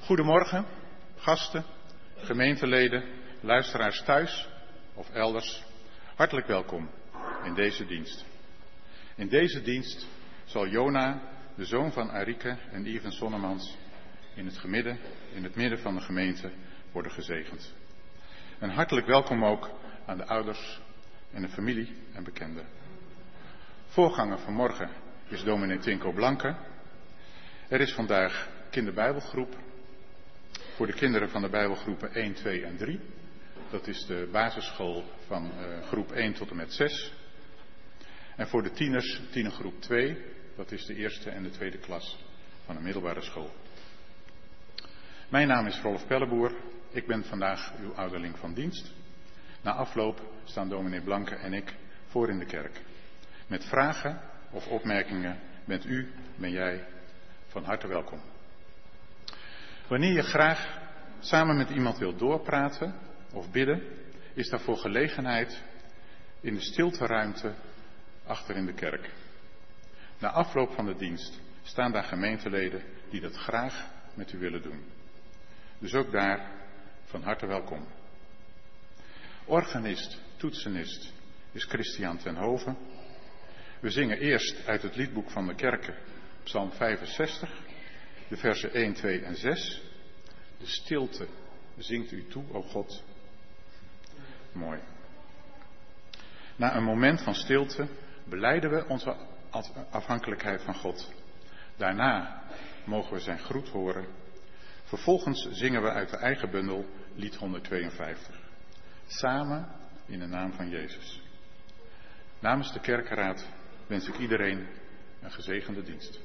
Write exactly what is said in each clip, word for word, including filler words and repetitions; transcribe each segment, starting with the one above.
Goedemorgen, gasten, gemeenteleden, luisteraars thuis of elders. Hartelijk welkom in deze dienst. In deze dienst zal Jona, de zoon van Arike en Ivan Sonnemans, in het, gemidden, in het midden van de gemeente worden gezegend. En hartelijk welkom ook aan de ouders en de familie en bekenden. Voorganger vanmorgen is dominee Tinko Blanke. Er is vandaag kinderbijbelgroep voor de kinderen van de bijbelgroepen één, twee en drie. Dat is de basisschool van uh, groep één tot en met zes. En voor de tieners, tienergroep twee, dat is de eerste en de tweede klas van een middelbare school. Mijn naam is Rolf Pelleboer. Ik ben vandaag uw ouderling van dienst. Na afloop staan dominee Blanke en ik voor in de kerk. Met vragen of opmerkingen bent u, ben jij van harte welkom. Wanneer je graag samen met iemand wilt doorpraten of bidden, is daarvoor gelegenheid in de stilteruimte achter in de kerk. Na afloop van de dienst staan daar gemeenteleden die dat graag met u willen doen. Dus ook daar van harte welkom. Organist, toetsenist is Christian ten Hoven. We zingen eerst uit het liedboek van de kerken, Psalm vijfenzestig, de versen één, twee en zes. De stilte zingt u toe, o God. Mooi. Na een moment van stilte belijden we onze afhankelijkheid van God. Daarna mogen we zijn groet horen. Vervolgens zingen we uit de eigen bundel lied honderdtweeënvijftig. Samen in de naam van Jezus. Namens de kerkenraad wens ik iedereen een gezegende dienst.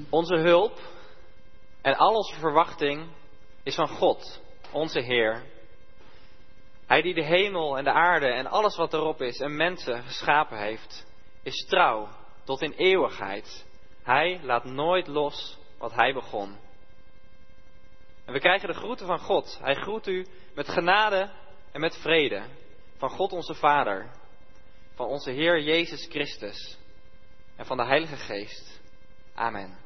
Onze hulp en al onze verwachting is van God, onze Heer. Hij die de hemel en de aarde en alles wat erop is en mensen geschapen heeft, is trouw tot in eeuwigheid. Hij laat nooit los wat hij begon. En we krijgen de groeten van God. Hij groet u met genade en met vrede. Van God onze Vader, van onze Heer Jezus Christus en van de Heilige Geest. Amen.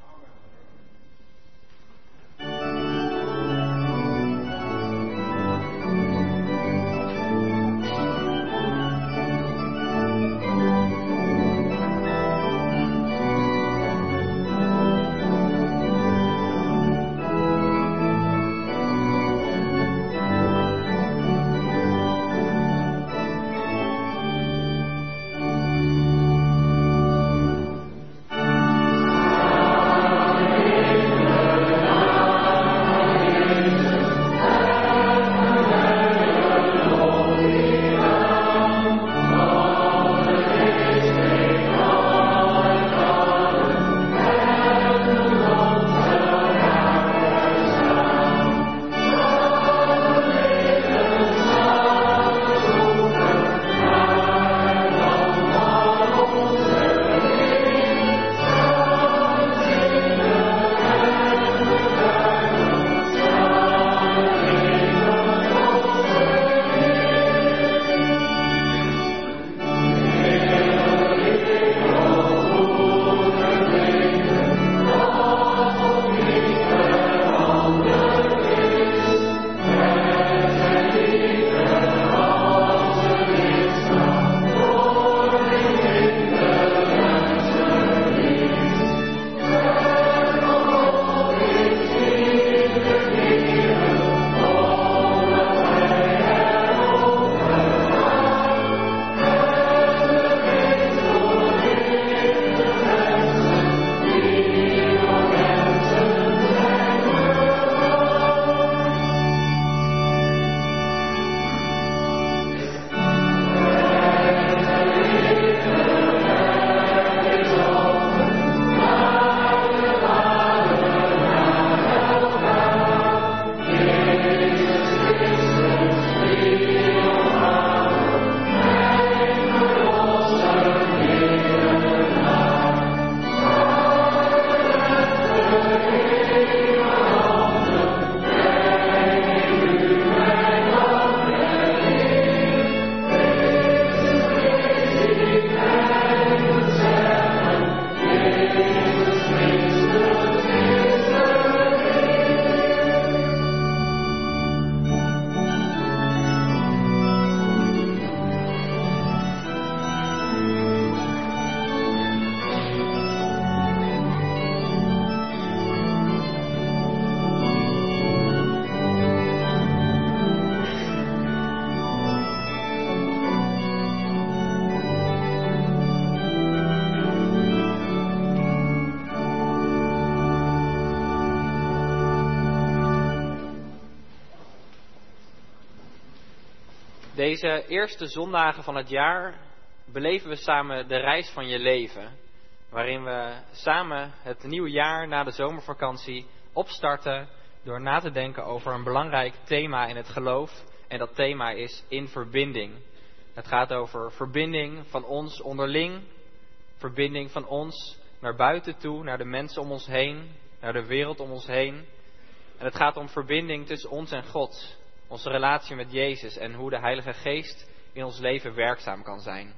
Deze eerste zondagen van het jaar beleven we samen de reis van je leven. Waarin we samen het nieuwe jaar na de zomervakantie opstarten door na te denken over een belangrijk thema in het geloof. En dat thema is in verbinding. Het gaat over verbinding van ons onderling, verbinding van ons naar buiten toe, naar de mensen om ons heen, naar de wereld om ons heen. En het gaat om verbinding tussen ons en God. Onze relatie met Jezus en hoe de Heilige Geest in ons leven werkzaam kan zijn.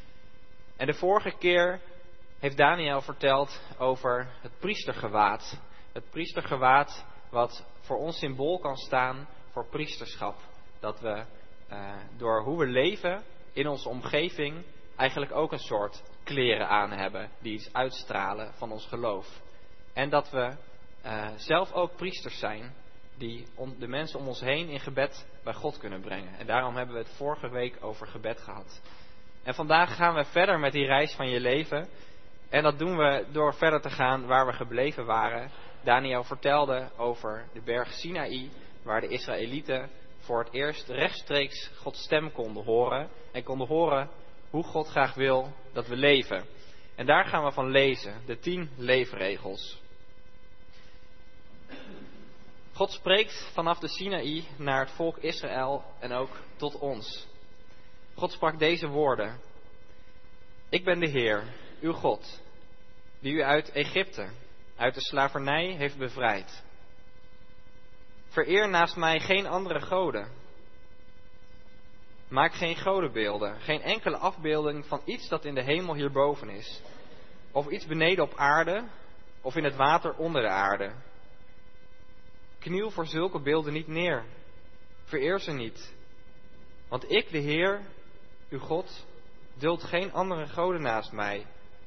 En de vorige keer heeft Daniel verteld over het priestergewaad. Het priestergewaad wat voor ons symbool kan staan voor priesterschap. Dat we uh, door hoe we leven in onze omgeving eigenlijk ook een soort kleren aan hebben die iets uitstralen van ons geloof. En dat we uh, zelf ook priesters zijn die de mensen om ons heen in gebed bij God kunnen brengen. En daarom hebben we het vorige week over gebed gehad. En vandaag gaan we verder met die reis van je leven. En dat doen we door verder te gaan waar we gebleven waren. Daniel vertelde over de berg Sinaï, waar de Israëlieten voor het eerst rechtstreeks Gods stem konden horen. En konden horen hoe God graag wil dat we leven. En daar gaan we van lezen, de tien leefregels. God spreekt vanaf de Sinaï naar het volk Israël en ook tot ons. God sprak deze woorden. Ik ben de Heer, uw God, die u uit Egypte, uit de slavernij heeft bevrijd. Vereer naast mij geen andere goden. Maak geen godenbeelden, geen enkele afbeelding van iets dat in de hemel hierboven is, of iets beneden op aarde, of in het water onder de aarde. Kniel voor zulke beelden niet neer, vereer ze niet. Want ik, de Heer, uw God, duld geen andere goden naast mij.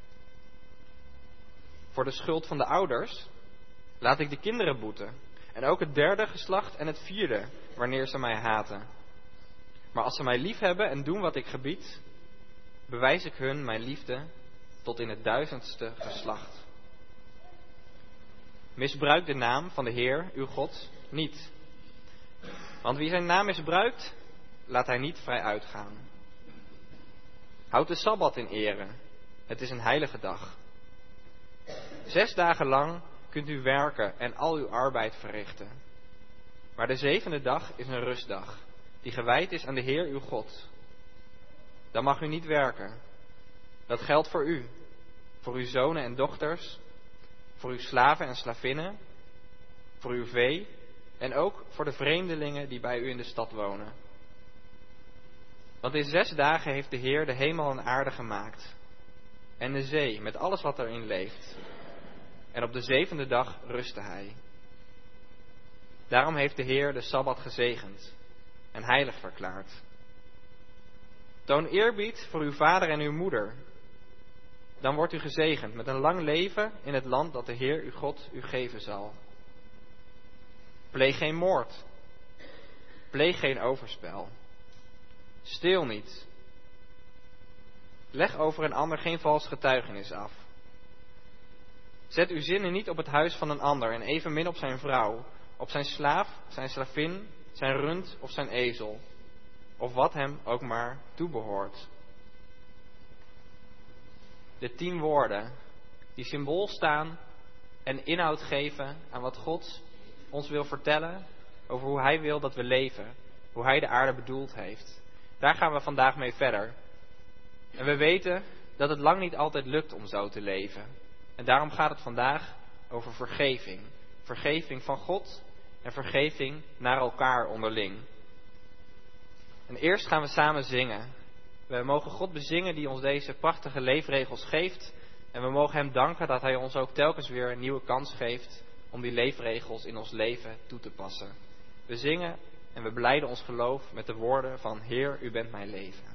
Voor de schuld van de ouders laat ik de kinderen boeten, en ook het derde geslacht en het vierde, wanneer ze mij haten. Maar als ze mij liefhebben en doen wat ik gebied, bewijs ik hun mijn liefde tot in het duizendste geslacht. Misbruik de naam van de Heer, uw God, niet. Want wie zijn naam misbruikt, laat hij niet vrij uitgaan. Houd de Sabbat in ere, het is een heilige dag. Zes dagen lang kunt u werken en al uw arbeid verrichten. Maar de zevende dag is een rustdag, die gewijd is aan de Heer uw God. Dan mag u niet werken. Dat geldt voor u, voor uw zonen en dochters, voor uw slaven en slavinnen, voor uw vee en ook voor de vreemdelingen die bij u in de stad wonen. Want in zes dagen heeft de Heer de hemel en aarde gemaakt en de zee met alles wat erin leeft. En op de zevende dag rustte hij. Daarom heeft de Heer de Sabbat gezegend en heilig verklaard. Toon eerbied voor uw vader en uw moeder. Dan wordt u gezegend met een lang leven in het land dat de Heer uw God u geven zal. Pleeg geen moord. Pleeg geen overspel. Steel niet. Leg over een ander geen vals getuigenis af. Zet uw zinnen niet op het huis van een ander en evenmin op zijn vrouw, op zijn slaaf, zijn slavin, zijn rund of zijn ezel, of wat hem ook maar toebehoort. De tien woorden die symbool staan en inhoud geven aan wat God ons wil vertellen over hoe Hij wil dat we leven, hoe Hij de aarde bedoeld heeft. Daar gaan we vandaag mee verder. En we weten dat het lang niet altijd lukt om zo te leven. En daarom gaat het vandaag over vergeving. Vergeving van God en vergeving naar elkaar onderling. En eerst gaan we samen zingen. We mogen God bezingen die ons deze prachtige leefregels geeft. En we mogen Hem danken dat Hij ons ook telkens weer een nieuwe kans geeft om die leefregels in ons leven toe te passen. We zingen en we belijden ons geloof met de woorden van Heer, U bent mijn leven.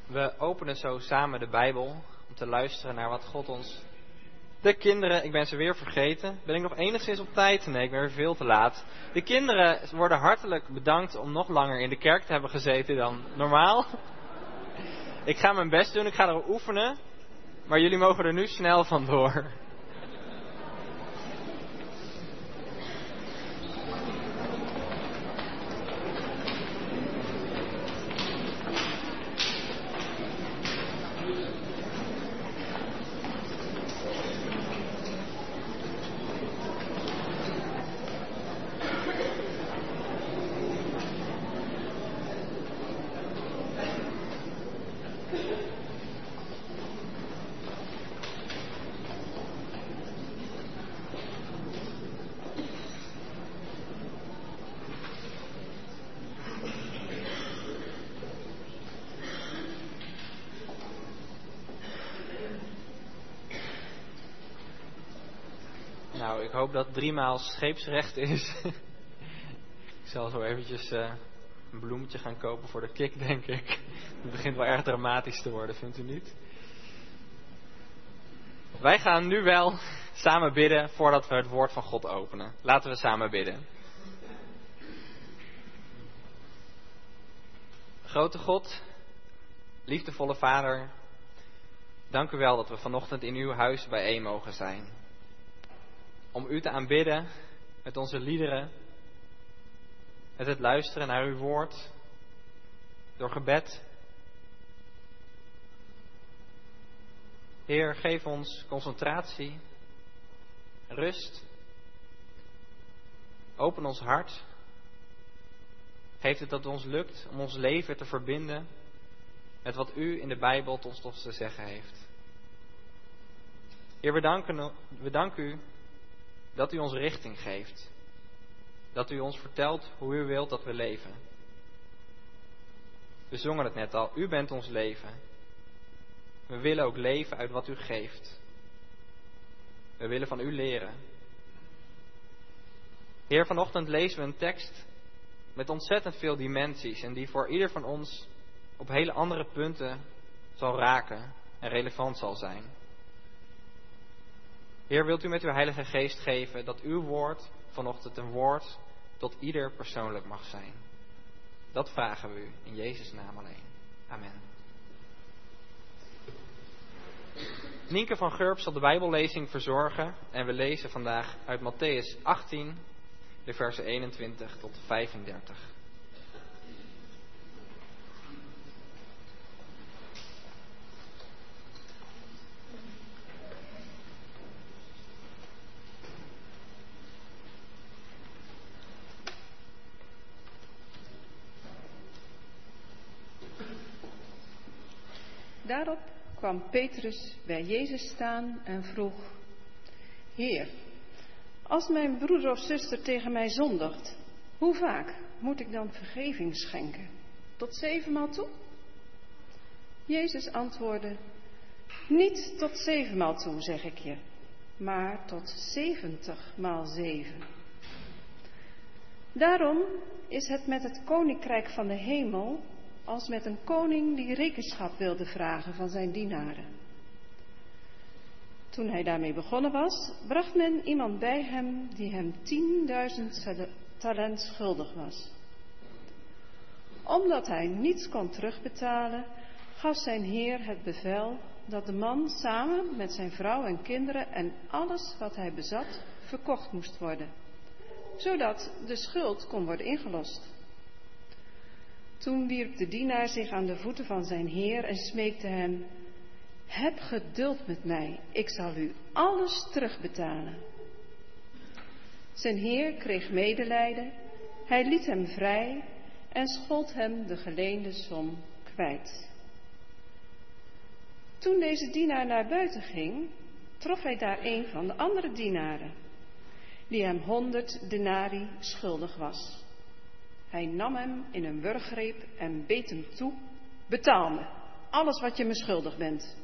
We openen zo samen de Bijbel om te luisteren naar wat God ons... De kinderen, ik ben ze weer vergeten. Ben ik nog enigszins op tijd? Nee, ik ben weer veel te laat. De kinderen worden hartelijk bedankt om nog langer in de kerk te hebben gezeten dan normaal. Ik ga mijn best doen, ik ga erop oefenen. Maar jullie mogen er nu snel vandoor. Nou, ik hoop dat driemaal scheepsrecht is. Ik zal zo eventjes uh, een bloemetje gaan kopen voor de kik, denk ik. Het begint wel erg dramatisch te worden, vindt u niet? Wij gaan nu wel samen bidden voordat we het woord van God openen. Laten we samen bidden. Grote God, liefdevolle Vader, dank u wel dat we vanochtend in uw huis bijeen mogen zijn. Om u te aanbidden met onze liederen, met het luisteren naar uw woord, door gebed. Heer, geef ons concentratie, rust. Open ons hart. Geef het dat het ons lukt om ons leven te verbinden met wat u in de Bijbel tot ons te zeggen heeft. Heer, we danken, we danken u dat u ons richting geeft. Dat u ons vertelt hoe u wilt dat we leven. We zongen het net al, u bent ons leven. We willen ook leven uit wat u geeft. We willen van u leren. Heer, vanochtend lezen we een tekst met ontzettend veel dimensies en die voor ieder van ons op hele andere punten zal raken en relevant zal zijn. Heer, wilt u met uw Heilige Geest geven dat uw woord vanochtend een woord tot ieder persoonlijk mag zijn. Dat vragen we u in Jezus' naam alleen. Amen. Nienke van Gurp zal de Bijbellezing verzorgen en we lezen vandaag uit Mattheüs achttien, de versen eenentwintig tot vijfendertig. Daarop kwam Petrus bij Jezus staan en vroeg: Heer, als mijn broeder of zuster tegen mij zondigt, hoe vaak moet ik dan vergeving schenken? Tot zevenmaal toe? Jezus antwoordde: Niet tot zevenmaal toe, zeg ik je, maar tot zeventigmaal zeven. Daarom is het met het koninkrijk van de hemel als met een koning die rekenschap wilde vragen van zijn dienaren. Toen hij daarmee begonnen was, bracht men iemand bij hem die hem tienduizend talent schuldig was. Omdat hij niets kon terugbetalen, gaf zijn heer het bevel dat de man samen met zijn vrouw en kinderen en alles wat hij bezat verkocht moest worden, zodat de schuld kon worden ingelost. Toen wierp de dienaar zich aan de voeten van zijn heer en smeekte hem: Heb geduld met mij, ik zal u alles terugbetalen. Zijn heer kreeg medelijden, hij liet hem vrij en schold hem de geleende som kwijt. Toen deze dienaar naar buiten ging, trof hij daar een van de andere dienaren, die hem honderd denari schuldig was. Hij nam hem in een wurggreep en beet hem toe: Betaal me, alles wat je me schuldig bent.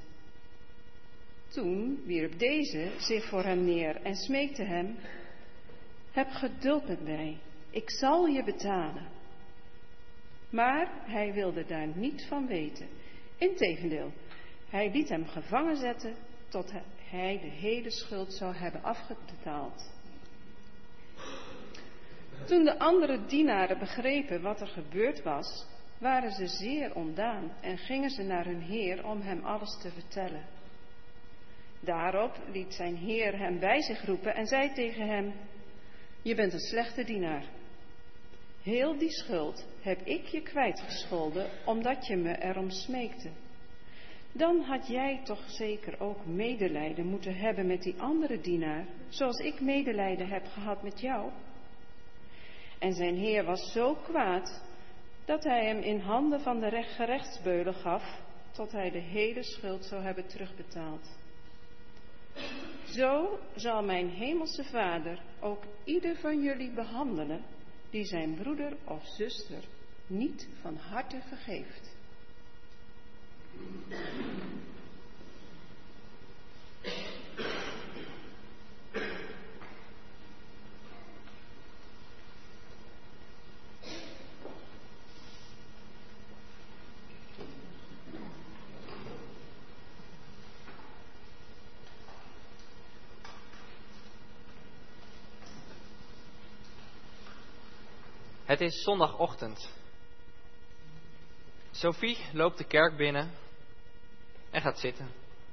Toen wierp deze zich voor hem neer en smeekte hem: Heb geduld met mij, ik zal je betalen. Maar hij wilde daar niet van weten. Integendeel, hij liet hem gevangen zetten tot hij de hele schuld zou hebben afbetaald. Toen de andere dienaren begrepen wat er gebeurd was, waren ze zeer ontdaan en gingen ze naar hun heer om hem alles te vertellen. Daarop liet zijn heer hem bij zich roepen en zei tegen hem: je bent een slechte dienaar. Heel die schuld heb ik je kwijtgescholden, omdat je me erom smeekte. Dan had jij toch zeker ook medelijden moeten hebben met die andere dienaar, zoals ik medelijden heb gehad met jou. En zijn heer was zo kwaad, dat hij hem in handen van de gerechtsbeulen gaf, tot hij de hele schuld zou hebben terugbetaald. Zo zal mijn hemelse Vader ook ieder van jullie behandelen, die zijn broeder of zuster niet van harte vergeeft. Het is zondagochtend. Sophie loopt de kerk binnen en gaat zitten.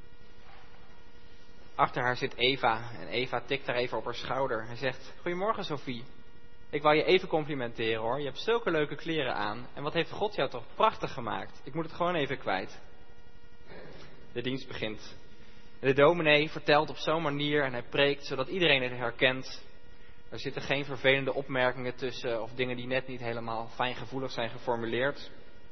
Achter haar zit Eva en Eva tikt haar even op haar schouder en zegt: goedemorgen Sophie, ik wou je even complimenteren hoor, je hebt zulke leuke kleren aan en wat heeft God jou toch prachtig gemaakt, ik moet het gewoon even kwijt. De dienst begint. De dominee vertelt op zo'n manier en hij preekt zodat iedereen het herkent. Er zitten geen vervelende opmerkingen tussen of dingen die net niet helemaal fijngevoelig zijn geformuleerd.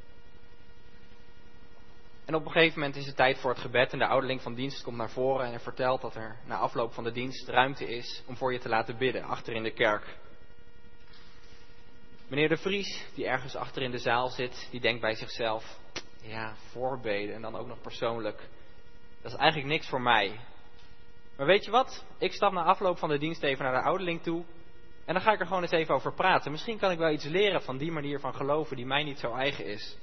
En op een gegeven moment is het tijd voor het gebed en de ouderling van dienst komt naar voren en hij vertelt dat er na afloop van de dienst ruimte is om voor je te laten bidden, achter in de kerk. Meneer de Vries, die ergens achter in de zaal zit, die denkt bij zichzelf: ja, voorbeden en dan ook nog persoonlijk, dat is eigenlijk niks voor mij. Maar weet je wat? Ik stap na afloop van de dienst even naar de ouderling toe en dan ga ik er gewoon eens even over praten. Misschien kan ik wel iets leren van die manier van geloven die mij niet zo eigen is.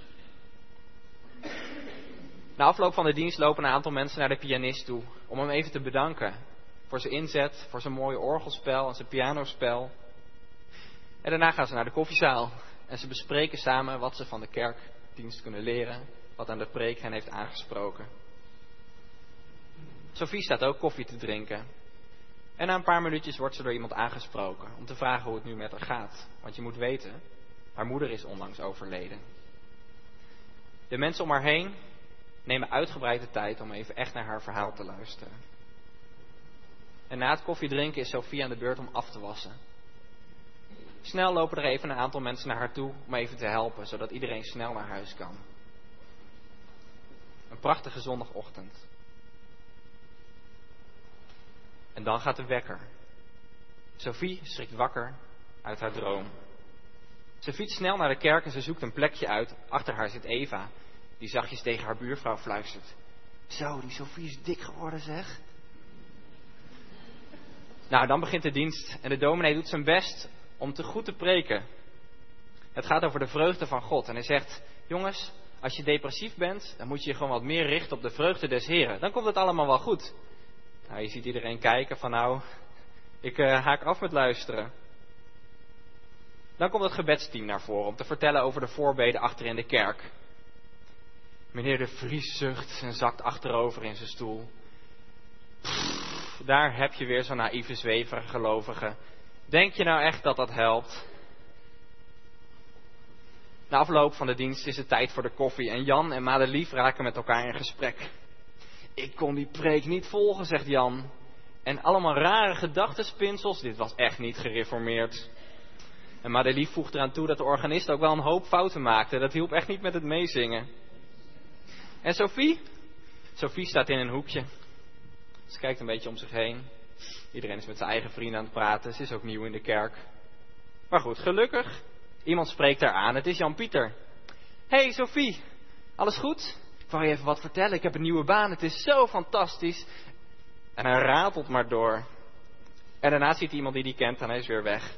Na afloop van de dienst lopen een aantal mensen naar de pianist toe om hem even te bedanken voor zijn inzet, voor zijn mooie orgelspel en zijn pianospel. En daarna gaan ze naar de koffiezaal en ze bespreken samen wat ze van de kerkdienst kunnen leren, wat aan de preek hen heeft aangesproken. Sophie staat ook koffie te drinken. En na een paar minuutjes wordt ze door iemand aangesproken om te vragen hoe het nu met haar gaat. Want je moet weten, haar moeder is onlangs overleden. De mensen om haar heen nemen uitgebreid de tijd om even echt naar haar verhaal te luisteren. En na het koffiedrinken is Sophie aan de beurt om af te wassen. Snel lopen er even een aantal mensen naar haar toe om even te helpen, zodat iedereen snel naar huis kan. Een prachtige zondagochtend. En dan gaat de wekker. Sophie schrikt wakker uit haar droom. Ze fietst snel naar de kerk en ze zoekt een plekje uit. Achter haar zit Eva, die zachtjes tegen haar buurvrouw fluistert: zo, die Sophie is dik geworden zeg. Nou, dan begint de dienst en de dominee doet zijn best om te goed te preken. Het gaat over de vreugde van God. En hij zegt: jongens, als je depressief bent, dan moet je je gewoon wat meer richten op de vreugde des Heren. Dan komt het allemaal wel goed. Nou, je ziet iedereen kijken van nou, ik uh, haak af met luisteren. Dan komt het gebedsteam naar voren om te vertellen over de voorbeden achter in de kerk. Meneer de Vries zucht en zakt achterover in zijn stoel. Pff, daar heb je weer zo'n naïeve zweverige gelovige. Denk je nou echt dat dat helpt? Na afloop van de dienst is het tijd voor de koffie en Jan en Madelief raken met elkaar in gesprek. Ik kon die preek niet volgen, zegt Jan. En allemaal rare gedachtenspinsels, dit was echt niet gereformeerd. En Madelief voegt eraan toe dat de organist ook wel een hoop fouten maakte. Dat hielp echt niet met het meezingen. En Sophie? Sophie staat in een hoekje. Ze kijkt een beetje om zich heen. Iedereen is met zijn eigen vrienden aan het praten. Ze is ook nieuw in de kerk. Maar goed, gelukkig. Iemand spreekt haar aan. Het is Jan-Pieter. Hey Sophie, alles goed? Ik wou je even wat vertellen. Ik heb een nieuwe baan. Het is zo fantastisch. En hij ratelt maar door. En daarna ziet hij iemand die die kent en hij is weer weg.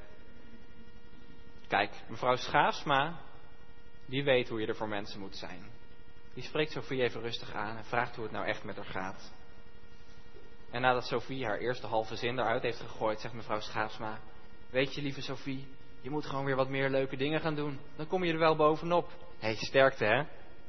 Kijk, mevrouw Schaafsma, die weet hoe je er voor mensen moet zijn. die spreekt Sophie even rustig aan en vraagt hoe het nou echt met haar gaat. En nadat Sophie haar eerste halve zin eruit heeft gegooid, zegt mevrouw Schaapsma: weet je, lieve Sophie, je moet gewoon weer wat meer leuke dingen gaan doen. Dan kom je er wel bovenop. Hé, hey, sterkte hè.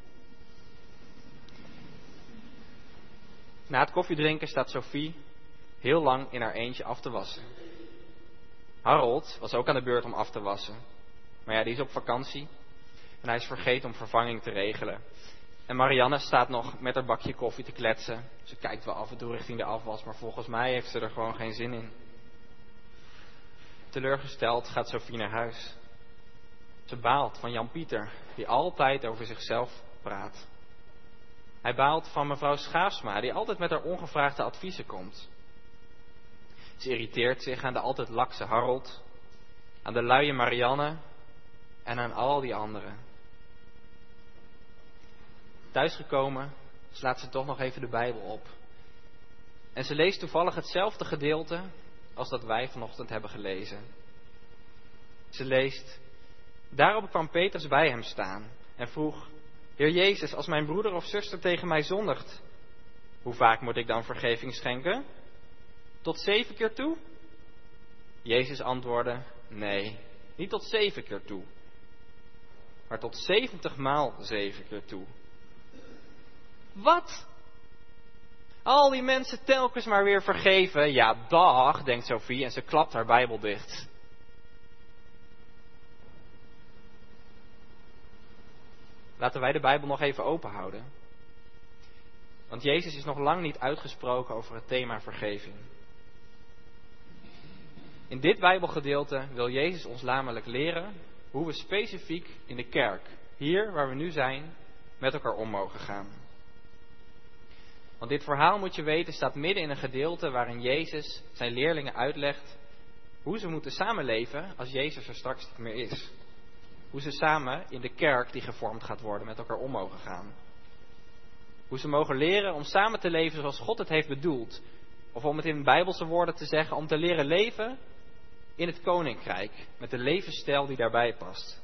Na het koffiedrinken staat Sophie heel lang in haar eentje af te wassen. Harold was ook aan de beurt om af te wassen. Maar ja, die is op vakantie. En hij is vergeten om vervanging te regelen. En Marianne staat nog met haar bakje koffie te kletsen. Ze kijkt wel af en toe richting de afwas, maar volgens mij heeft ze er gewoon geen zin in. Teleurgesteld gaat Sophie naar huis. Ze baalt van Jan-Pieter, die altijd over zichzelf praat. Hij baalt van mevrouw Schaafsma, die altijd met haar ongevraagde adviezen komt. Ze irriteert zich aan de altijd lakse Harold, aan de luie Marianne en aan al die anderen. Thuisgekomen slaat ze toch nog even de Bijbel op. En ze leest toevallig hetzelfde gedeelte als dat wij vanochtend hebben gelezen. Ze leest: daarop kwam Petrus bij hem staan en vroeg: Heer Jezus, als mijn broeder of zuster tegen mij zondigt, hoe vaak moet ik dan vergeving schenken? Tot zeven keer toe? Jezus antwoordde: nee, niet tot zeven keer toe, maar tot zeventig maal zeven keer toe. Wat? Al die mensen telkens maar weer vergeven? Ja, dag, denkt Sophie en ze klapt haar Bijbel dicht. Laten wij de Bijbel nog even open houden. Want Jezus is nog lang niet uitgesproken over het thema vergeving. In dit Bijbelgedeelte wil Jezus ons namelijk leren hoe we specifiek in de kerk, hier waar we nu zijn, met elkaar om mogen gaan. Want dit verhaal, moet je weten, staat midden in een gedeelte waarin Jezus zijn leerlingen uitlegt hoe ze moeten samenleven als Jezus er straks niet meer is. Hoe ze samen in de kerk die gevormd gaat worden met elkaar om mogen gaan. Hoe ze mogen leren om samen te leven zoals God het heeft bedoeld. Of om het in bijbelse woorden te zeggen, om te leren leven in het koninkrijk. Met de levensstijl die daarbij past.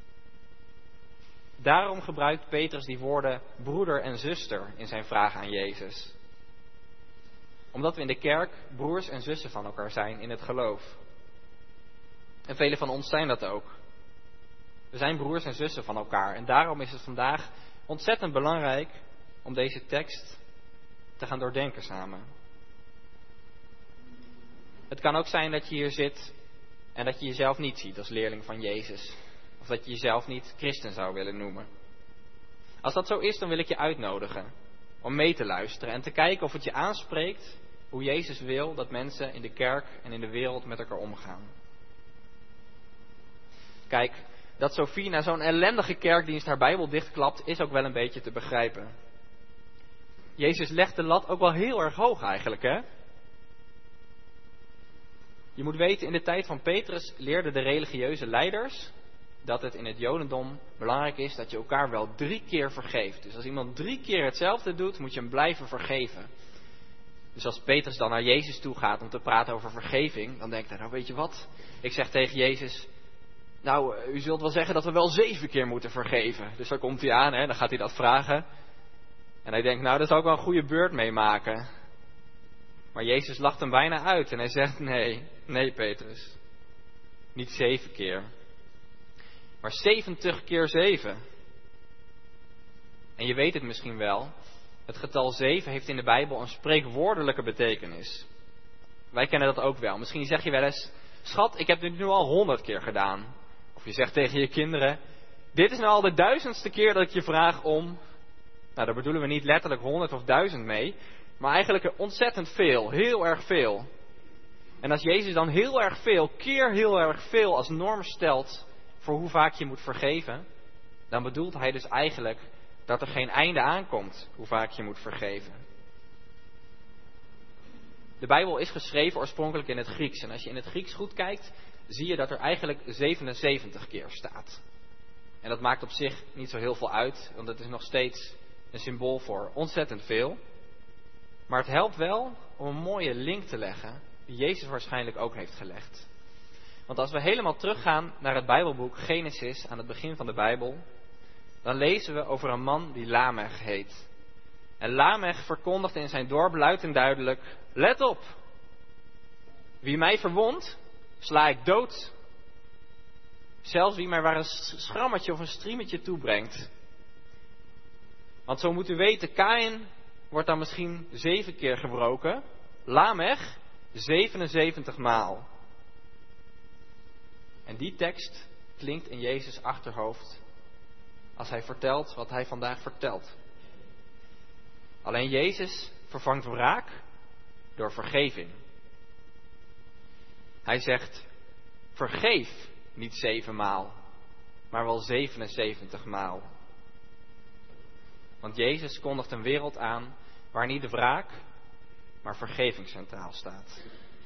Daarom gebruikt Petrus die woorden broeder en zuster in zijn vraag aan Jezus. Omdat we in de kerk broers en zussen van elkaar zijn in het geloof. En velen van ons zijn dat ook. We zijn broers en zussen van elkaar. En daarom is het vandaag ontzettend belangrijk om deze tekst te gaan doordenken samen. Het kan ook zijn dat je hier zit en dat je jezelf niet ziet als leerling van Jezus. Of dat je jezelf niet christen zou willen noemen. Als dat zo is, dan wil ik je uitnodigen om mee te luisteren en te kijken of het je aanspreekt hoe Jezus wil dat mensen in de kerk en in de wereld met elkaar omgaan. Kijk, dat Sophie na zo'n ellendige kerkdienst haar Bijbel dichtklapt, is ook wel een beetje te begrijpen. Jezus legt de lat ook wel heel erg hoog eigenlijk, hè? Je moet weten, in de tijd van Petrus leerden de religieuze leiders dat het in het Jodendom belangrijk is dat je elkaar wel drie keer vergeeft. Dus als iemand drie keer hetzelfde doet, moet je hem blijven vergeven. Dus als Petrus dan naar Jezus toe gaat om te praten over vergeving, dan denkt hij, nou weet je wat? Ik zeg tegen Jezus, nou, u zult wel zeggen dat we wel zeven keer moeten vergeven. Dus dan komt hij aan, hè, dan gaat hij dat vragen. En hij denkt, nou, daar zou ik wel een goede beurt mee maken. Maar Jezus lacht hem bijna uit en hij zegt, nee, nee Petrus. Niet zeven keer. Maar zeventig keer zeven. En je weet het misschien wel. Het getal zeven heeft in de Bijbel een spreekwoordelijke betekenis. Wij kennen dat ook wel. Misschien zeg je wel eens, schat, ik heb dit nu al honderd keer gedaan. Of je zegt tegen je kinderen, dit is nou al de duizendste keer dat ik je vraag om. Nou, daar bedoelen we niet letterlijk honderd of duizend mee. Maar eigenlijk ontzettend veel. Heel erg veel. En als Jezus dan heel erg veel, keer heel erg veel als norm stelt voor hoe vaak je moet vergeven, dan bedoelt hij dus eigenlijk dat er geen einde aankomt hoe vaak je moet vergeven. De Bijbel is geschreven oorspronkelijk in het Grieks. En als je in het Grieks goed kijkt, zie je dat er eigenlijk zevenenzeventig keer staat. En dat maakt op zich niet zo heel veel uit, want het is nog steeds een symbool voor ontzettend veel. Maar het helpt wel om een mooie link te leggen, die Jezus waarschijnlijk ook heeft gelegd. Want als we helemaal teruggaan naar het Bijbelboek Genesis aan het begin van de Bijbel, dan lezen we over een man die Lamech heet. En Lamech verkondigt in zijn dorp luid en duidelijk: let op! Wie mij verwondt, sla ik dood. Zelfs wie mij waar een schrammetje of een striemetje toebrengt. Want zo moet u weten, Kaïn wordt dan misschien zeven keer gebroken. Lamech zevenenzeventig maal. En die tekst klinkt in Jezus' achterhoofd als hij vertelt wat hij vandaag vertelt. Alleen Jezus vervangt wraak door vergeving. Hij zegt: vergeef niet zevenmaal, maar wel zevenenzeventig maal. Want Jezus kondigt een wereld aan waar niet de wraak, maar vergeving centraal staat.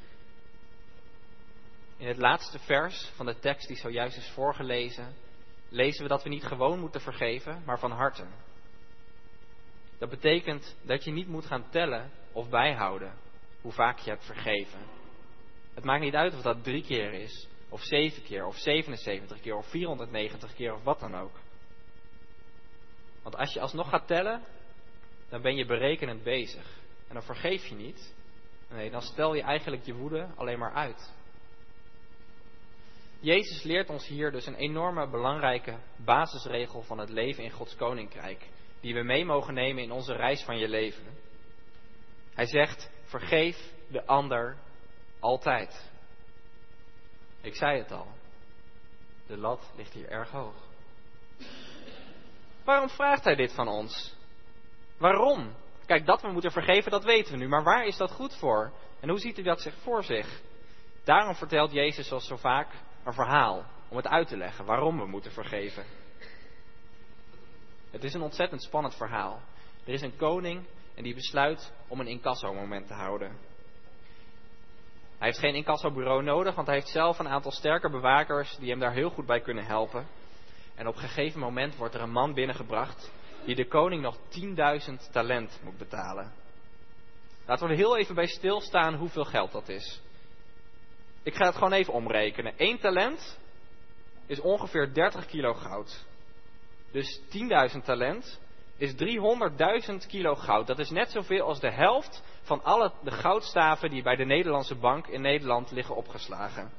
In het laatste vers van de tekst die zojuist is voorgelezen, lezen we dat we niet gewoon moeten vergeven, maar van harte. Dat betekent dat je niet moet gaan tellen of bijhouden hoe vaak je hebt vergeven. Het maakt niet uit of dat drie keer is, of zeven keer, of zevenenzeventig keer, of vierhonderdnegentig keer, of wat dan ook. Want als je alsnog gaat tellen, dan ben je berekenend bezig. En dan vergeef je niet. Nee, dan stel je eigenlijk je woede alleen maar uit. Jezus leert ons hier dus een enorme belangrijke basisregel van het leven in Gods Koninkrijk, die we mee mogen nemen in onze reis van je leven. Hij zegt: vergeef de ander altijd. Ik zei het al, de lat ligt hier erg hoog. Waarom vraagt hij dit van ons? Waarom? Kijk, dat we moeten vergeven, dat weten we nu, maar waar is dat goed voor? En hoe ziet hij dat zich voor zich? Daarom vertelt Jezus zoals zo vaak een verhaal om het uit te leggen waarom we moeten vergeven. Het is een ontzettend spannend verhaal. Er is een koning en die besluit om een incassomoment te houden. Hij heeft geen incassobureau nodig, want hij heeft zelf een aantal sterke bewakers die hem daar heel goed bij kunnen helpen. En op een gegeven moment wordt er een man binnengebracht die de koning nog tienduizend talent moet betalen. Laten we er heel even bij stilstaan hoeveel geld dat is. Ik ga het gewoon even omrekenen. Eén talent is ongeveer dertig kilo goud. Dus tienduizend talent is driehonderdduizend kilo goud. Dat is net zoveel als de helft van alle de goudstaven die bij de Nederlandse bank in Nederland liggen opgeslagen.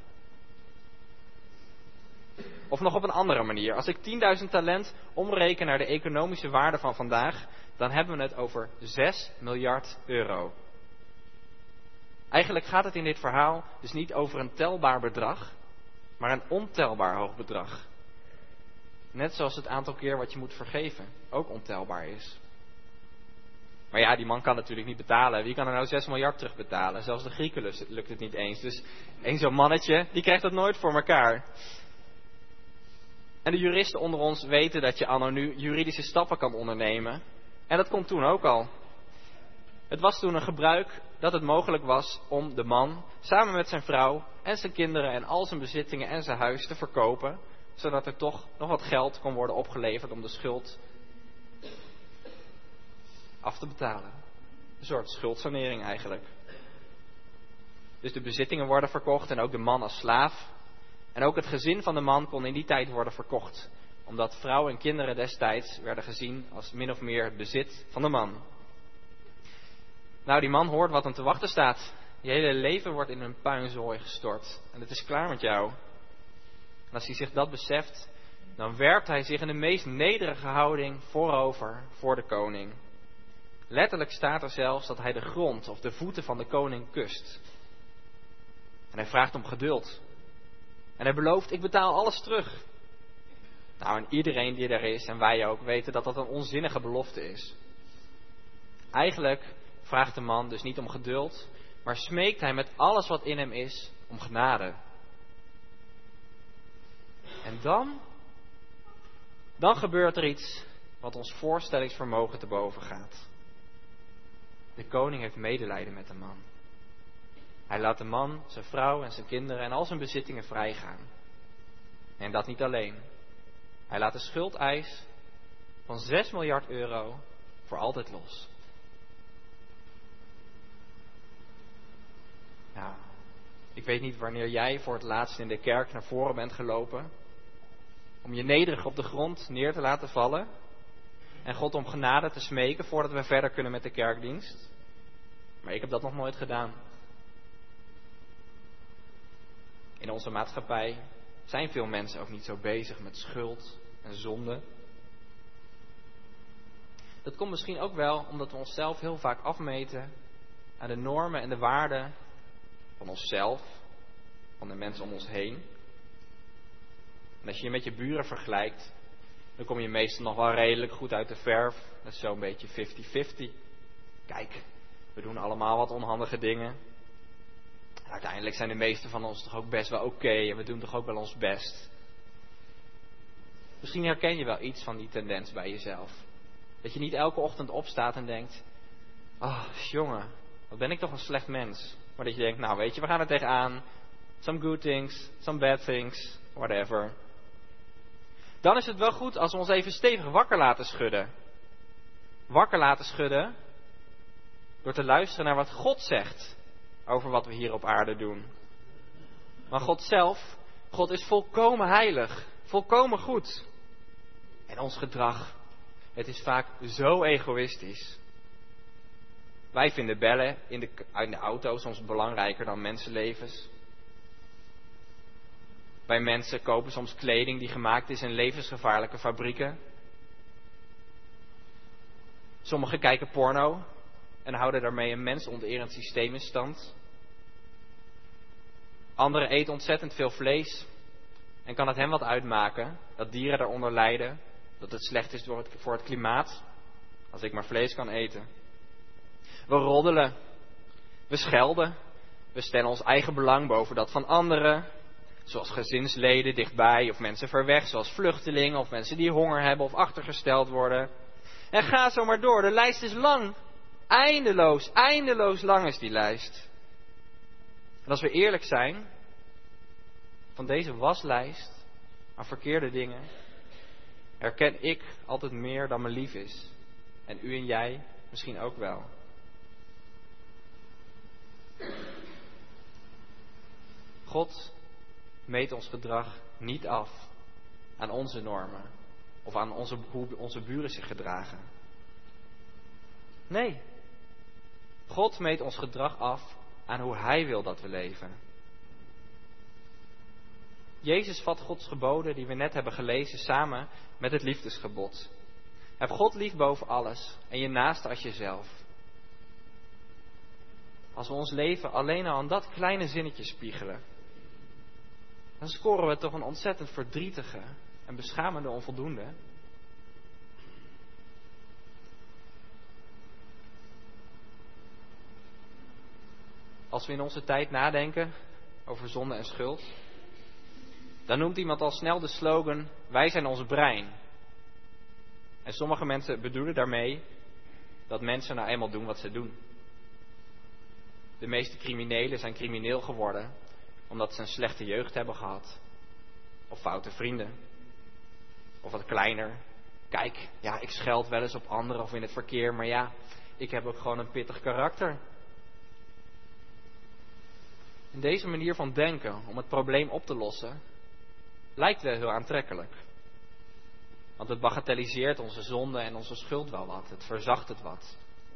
Of nog op een andere manier. Als ik tienduizend talent omreken naar de economische waarde van vandaag, dan hebben we het over zes miljard euro. Eigenlijk gaat het in dit verhaal dus niet over een telbaar bedrag, maar een ontelbaar hoog bedrag. Net zoals het aantal keer wat je moet vergeven ook ontelbaar is. Maar ja, die man kan natuurlijk niet betalen. Wie kan er nou zes miljard terugbetalen? Zelfs de Grieken lukt het niet eens. Dus één zo'n mannetje, die krijgt dat nooit voor elkaar. En de juristen onder ons weten dat je anno nu juridische stappen kan ondernemen. En dat kon toen ook al. Het was toen een gebruik dat het mogelijk was om de man samen met zijn vrouw en zijn kinderen en al zijn bezittingen en zijn huis te verkopen, zodat er toch nog wat geld kon worden opgeleverd om de schuld af te betalen. Een soort schuldsanering eigenlijk. Dus de bezittingen worden verkocht en ook de man als slaaf. En ook het gezin van de man kon in die tijd worden verkocht. Omdat vrouwen en kinderen destijds werden gezien als min of meer het bezit van de man. Nou, die man hoort wat hem te wachten staat. Je hele leven wordt in een puinzooi gestort. En het is klaar met jou. En als hij zich dat beseft, dan werpt hij zich in de meest nederige houding voorover voor de koning. Letterlijk staat er zelfs dat hij de grond of de voeten van de koning kust. En hij vraagt om geduld. En hij belooft: ik betaal alles terug. Nou, en iedereen die er is, en wij ook, weten dat dat een onzinnige belofte is. Eigenlijk vraagt de man dus niet om geduld, maar smeekt hij met alles wat in hem is om genade. En dan, dan gebeurt er iets wat ons voorstellingsvermogen te boven gaat. De koning heeft medelijden met de man. Hij laat de man, zijn vrouw en zijn kinderen en al zijn bezittingen vrijgaan. En dat niet alleen. Hij laat de schuldeis van zes miljard euro voor altijd los. Nou, ik weet niet wanneer jij voor het laatst in de kerk naar voren bent gelopen om je nederig op de grond neer te laten vallen en God om genade te smeken voordat we verder kunnen met de kerkdienst. Maar ik heb dat nog nooit gedaan. In onze maatschappij zijn veel mensen ook niet zo bezig met schuld en zonde. Dat komt misschien ook wel omdat we onszelf heel vaak afmeten aan de normen en de waarden van onszelf, van de mensen om ons heen. En als je je met je buren vergelijkt, dan kom je meestal nog wel redelijk goed uit de verf. Dat is zo'n beetje vijftig vijftig. Kijk, we doen allemaal wat onhandige dingen. En uiteindelijk zijn de meesten van ons toch ook best wel oké okay, en we doen toch ook wel ons best. Misschien herken je wel iets van die tendens bij jezelf. Dat je niet elke ochtend opstaat en denkt, ah, oh, jongen, wat ben ik toch een slecht mens. Maar dat je denkt, nou weet je, we gaan er tegenaan. Some good things, some bad things, whatever. Dan is het wel goed als we ons even stevig wakker laten schudden. Wakker laten schudden door te luisteren naar wat God zegt over wat we hier op aarde doen. Maar God zelf, God is volkomen heilig, volkomen goed. En ons gedrag, het is vaak zo egoïstisch. Wij vinden bellen in de, in de auto soms belangrijker dan mensenlevens. Wij mensen kopen soms kleding die gemaakt is in levensgevaarlijke fabrieken. Sommigen kijken porno en houden daarmee een mensonterend systeem in stand. Anderen eten ontzettend veel vlees en kan het hen wat uitmaken dat dieren daaronder lijden, dat het slecht is voor het klimaat, als ik maar vlees kan eten. We roddelen, we schelden, we stellen ons eigen belang boven dat van anderen, zoals gezinsleden dichtbij of mensen ver weg, zoals vluchtelingen of mensen die honger hebben of achtergesteld worden. En ga zo maar door, de lijst is lang, eindeloos, eindeloos lang is die lijst. En als we eerlijk zijn, van deze waslijst aan verkeerde dingen, herken ik altijd meer dan me lief is. En u en jij misschien ook wel. God meet ons gedrag niet af aan onze normen of aan onze, hoe onze buren zich gedragen. Nee, God meet ons gedrag af aan hoe Hij wil dat we leven. Jezus vat Gods geboden die we net hebben gelezen samen met het liefdesgebod. Heb God lief boven alles en je naaste als jezelf. Als we ons leven alleen al aan dat kleine zinnetje spiegelen, dan scoren we toch een ontzettend verdrietige en beschamende onvoldoende. Als we in onze tijd nadenken over zonde en schuld, dan noemt iemand al snel de slogan, wij zijn ons brein. En sommige mensen bedoelen daarmee dat mensen nou eenmaal doen wat ze doen. De meeste criminelen zijn crimineel geworden omdat ze een slechte jeugd hebben gehad. Of foute vrienden. Of wat kleiner. Kijk, ja, ik scheld wel eens op anderen of in het verkeer, maar ja, ik heb ook gewoon een pittig karakter. En deze manier van denken om het probleem op te lossen lijkt wel heel aantrekkelijk. Want het bagatelliseert onze zonde en onze schuld wel wat. Het verzacht het wat.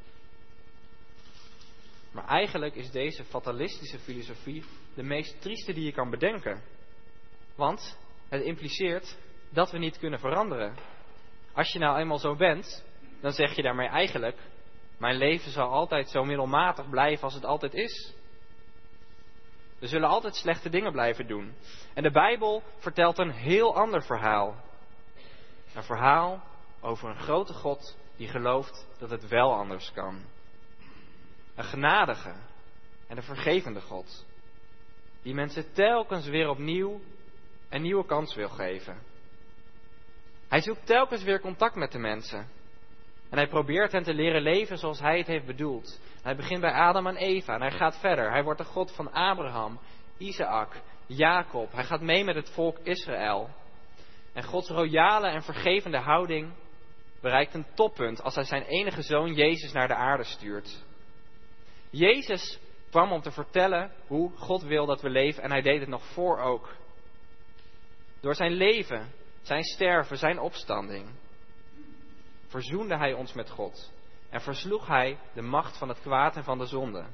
Maar eigenlijk is deze fatalistische filosofie de meest trieste die je kan bedenken. Want het impliceert dat we niet kunnen veranderen. Als je nou eenmaal zo bent, dan zeg je daarmee eigenlijk, mijn leven zal altijd zo middelmatig blijven als het altijd is. We zullen altijd slechte dingen blijven doen. En de Bijbel vertelt een heel ander verhaal. Een verhaal over een grote God die gelooft dat het wel anders kan. Een genadige en een vergevende God. Die mensen telkens weer opnieuw een nieuwe kans wil geven. Hij zoekt telkens weer contact met de mensen. En hij probeert hen te leren leven zoals hij het heeft bedoeld. Hij begint bij Adam en Eva en hij gaat verder. Hij wordt de God van Abraham, Isaac, Jacob. Hij gaat mee met het volk Israël. En Gods royale en vergevende houding bereikt een toppunt als hij zijn enige zoon Jezus naar de aarde stuurt. Jezus kwam om te vertellen hoe God wil dat we leven en hij deed het nog voor ook. Door zijn leven zijn sterven, zijn opstanding, verzoende hij ons met God en versloeg hij de macht van het kwaad en van de zonde.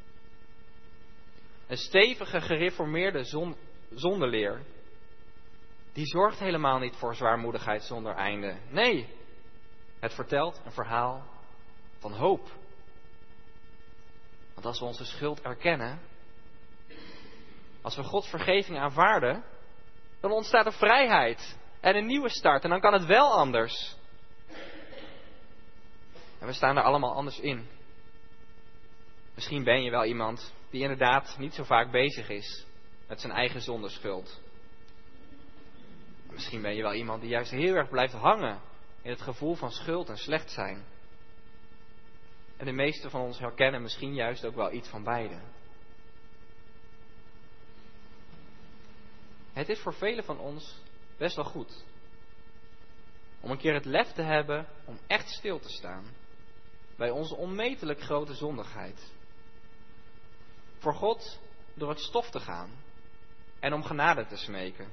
Een stevige gereformeerde zon, zondeleer, die zorgt helemaal niet voor zwaarmoedigheid zonder einde. Nee, het vertelt een verhaal van hoop. Want als we onze schuld erkennen, als we Gods vergeving aanvaarden, dan ontstaat er vrijheid en een nieuwe start. En dan kan het wel anders. En we staan er allemaal anders in. Misschien ben je wel iemand die inderdaad niet zo vaak bezig is met zijn eigen zondeschuld. Misschien ben je wel iemand die juist heel erg blijft hangen in het gevoel van schuld en slecht zijn. En de meesten van ons herkennen misschien juist ook wel iets van beide. Het is voor velen van ons best wel goed om een keer het lef te hebben om echt stil te staan bij onze onmetelijk grote zondigheid. Voor God door het stof te gaan en om genade te smeken.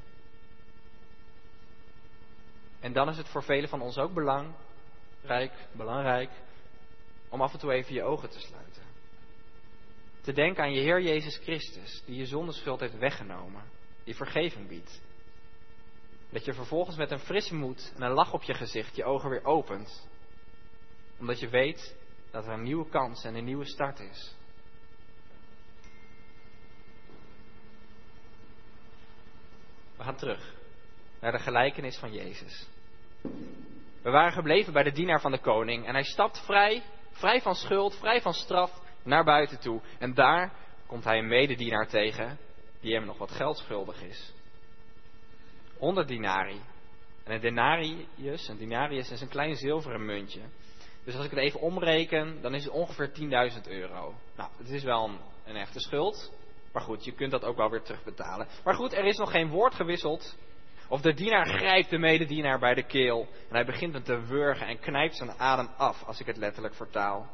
En dan is het voor velen van ons ook belangrijk, belangrijk om af en toe even je ogen te sluiten. Te denken aan je Heer Jezus Christus, die je zondeschuld heeft weggenomen, die vergeving biedt. Dat je vervolgens met een frisse moed en een lach op je gezicht je ogen weer opent. Omdat je weet dat er een nieuwe kans en een nieuwe start is. We gaan terug naar de gelijkenis van Jezus. We waren gebleven bij de dienaar van de koning en hij stapt vrij, vrij van schuld, vrij van straf, naar buiten toe. En daar komt hij een mededienaar tegen die hem nog wat geld schuldig is. honderd dinari. En een denarius, een denarius is een klein zilveren muntje. Dus als ik het even omreken, dan is het ongeveer tienduizend euro. Nou, het is wel een, een echte schuld. Maar goed, je kunt dat ook wel weer terugbetalen. Maar goed, er is nog geen woord gewisseld. Of de dienaar grijpt de mededienaar bij de keel. En hij begint hem te wurgen en knijpt zijn adem af, als ik het letterlijk vertaal.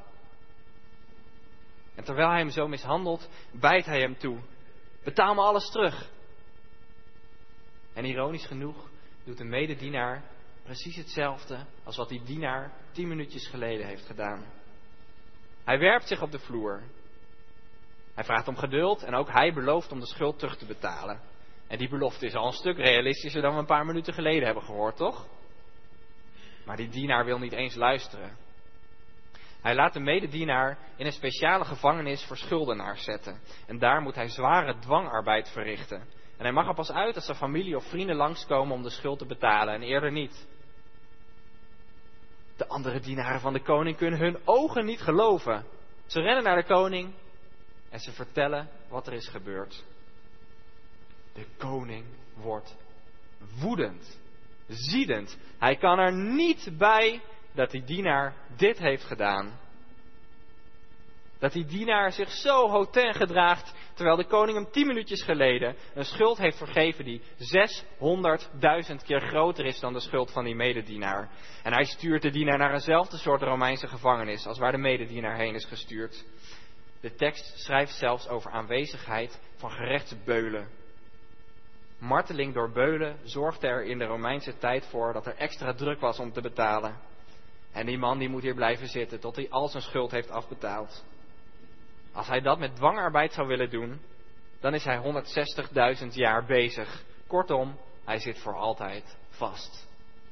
En terwijl hij hem zo mishandelt, bijt hij hem toe. Betaal me alles terug. En ironisch genoeg doet de mededienaar precies hetzelfde als wat die dienaar tien minuutjes geleden heeft gedaan. Hij werpt zich op de vloer. Hij vraagt om geduld en ook hij belooft om de schuld terug te betalen. En die belofte is al een stuk realistischer dan we een paar minuten geleden hebben gehoord, toch? Maar die dienaar wil niet eens luisteren. Hij laat de mededienaar in een speciale gevangenis voor schuldenaars zetten. En daar moet hij zware dwangarbeid verrichten. En hij mag er pas uit als zijn familie of vrienden langskomen om de schuld te betalen en eerder niet. De andere dienaren van de koning kunnen hun ogen niet geloven. Ze rennen naar de koning en ze vertellen wat er is gebeurd. De koning wordt woedend, ziedend. Hij kan er niet bij dat die dienaar dit heeft gedaan. Dat die dienaar zich zo hotain gedraagt, terwijl de koning hem tien minuutjes geleden een schuld heeft vergeven die zeshonderdduizend keer groter is dan de schuld van die mededienaar. En hij stuurt de dienaar naar eenzelfde soort Romeinse gevangenis als waar de mededienaar heen is gestuurd. De tekst schrijft zelfs over aanwezigheid van gerechtsbeulen. Marteling door beulen zorgde er in de Romeinse tijd voor dat er extra druk was om te betalen. En die man die moet hier blijven zitten tot hij al zijn schuld heeft afbetaald. Als hij dat met dwangarbeid zou willen doen, dan is hij honderdzestigduizend jaar bezig. Kortom, hij zit voor altijd vast.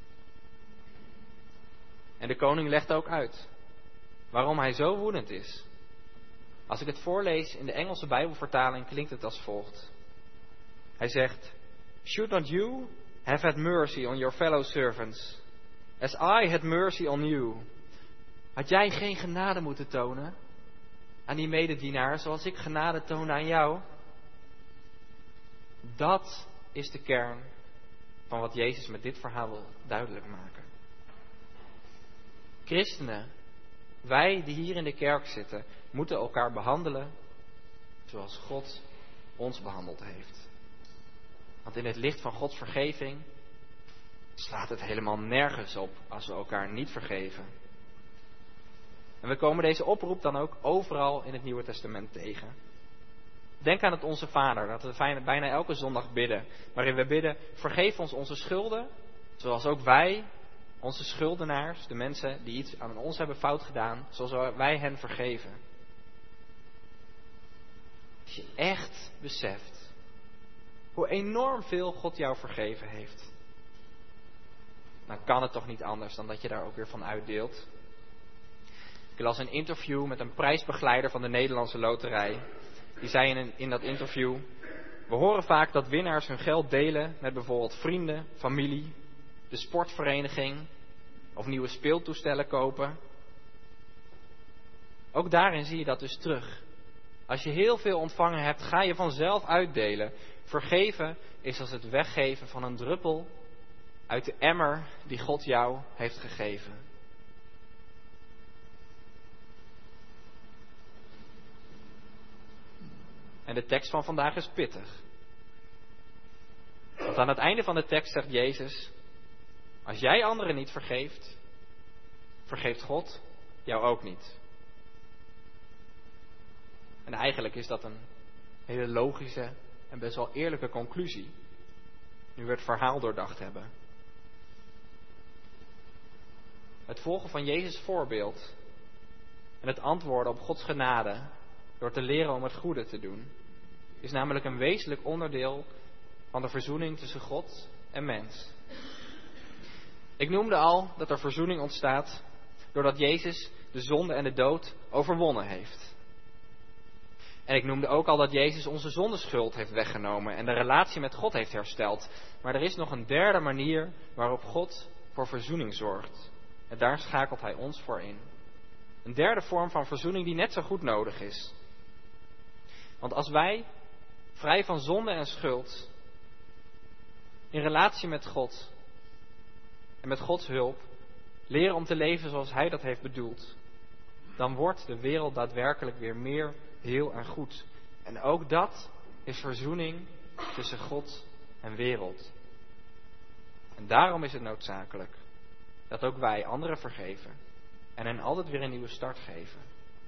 En de koning legt ook uit waarom hij zo woedend is. Als ik het voorlees in de Engelse Bijbelvertaling klinkt het als volgt. Hij zegt: Should not you have had mercy on your fellow servants, as I had mercy on you? Had jij geen genade moeten tonen aan die mededienaar zoals ik genade toonde aan jou? Dat is de kern van wat Jezus met dit verhaal wil duidelijk maken. Christenen, wij die hier in de kerk zitten, moeten elkaar behandelen zoals God ons behandeld heeft. Want in het licht van Gods vergeving slaat het helemaal nergens op als we elkaar niet vergeven. En we komen deze oproep dan ook overal in het Nieuwe Testament tegen. Denk aan het Onze Vader, dat we bijna elke zondag bidden. Waarin we bidden: vergeef ons onze schulden, Zoals ook wij, onze schuldenaars, de mensen die iets aan ons hebben fout gedaan, zoals wij hen vergeven. Als je echt beseft hoe enorm veel God jou vergeven heeft, dan kan het toch niet anders dan dat je daar ook weer van uitdeelt. Ik las een interview met een prijsbegeleider van de Nederlandse Loterij. Die zei in, een, in dat interview: we horen vaak dat winnaars hun geld delen met bijvoorbeeld vrienden, familie, de sportvereniging of nieuwe speeltoestellen kopen. Ook daarin zie je dat dus terug. Als je heel veel ontvangen hebt, ga je vanzelf uitdelen. Vergeven is als het weggeven van een druppel uit de emmer die God jou heeft gegeven. En de tekst van vandaag is pittig. Want aan het einde van de tekst zegt Jezus: als jij anderen niet vergeeft, vergeeft God jou ook niet. En eigenlijk is dat een hele logische en best wel eerlijke conclusie, nu we het verhaal doordacht hebben. Het volgen van Jezus' voorbeeld en het antwoorden op Gods genade door te leren om het goede te doen, is namelijk een wezenlijk onderdeel van de verzoening tussen God en mens. Ik noemde al dat er verzoening ontstaat doordat Jezus de zonde en de dood overwonnen heeft. En ik noemde ook al dat Jezus onze zondeschuld heeft weggenomen en de relatie met God heeft hersteld. Maar er is nog een derde manier waarop God voor verzoening zorgt. En daar schakelt Hij ons voor in. Een derde vorm van verzoening die net zo goed nodig is. Want als wij, vrij van zonde en schuld, in relatie met God en met Gods hulp, leren om te leven zoals Hij dat heeft bedoeld, dan wordt de wereld daadwerkelijk weer meer heel en goed. En ook dat is verzoening tussen God en wereld. En daarom is het noodzakelijk dat ook wij anderen vergeven en hen altijd weer een nieuwe start geven.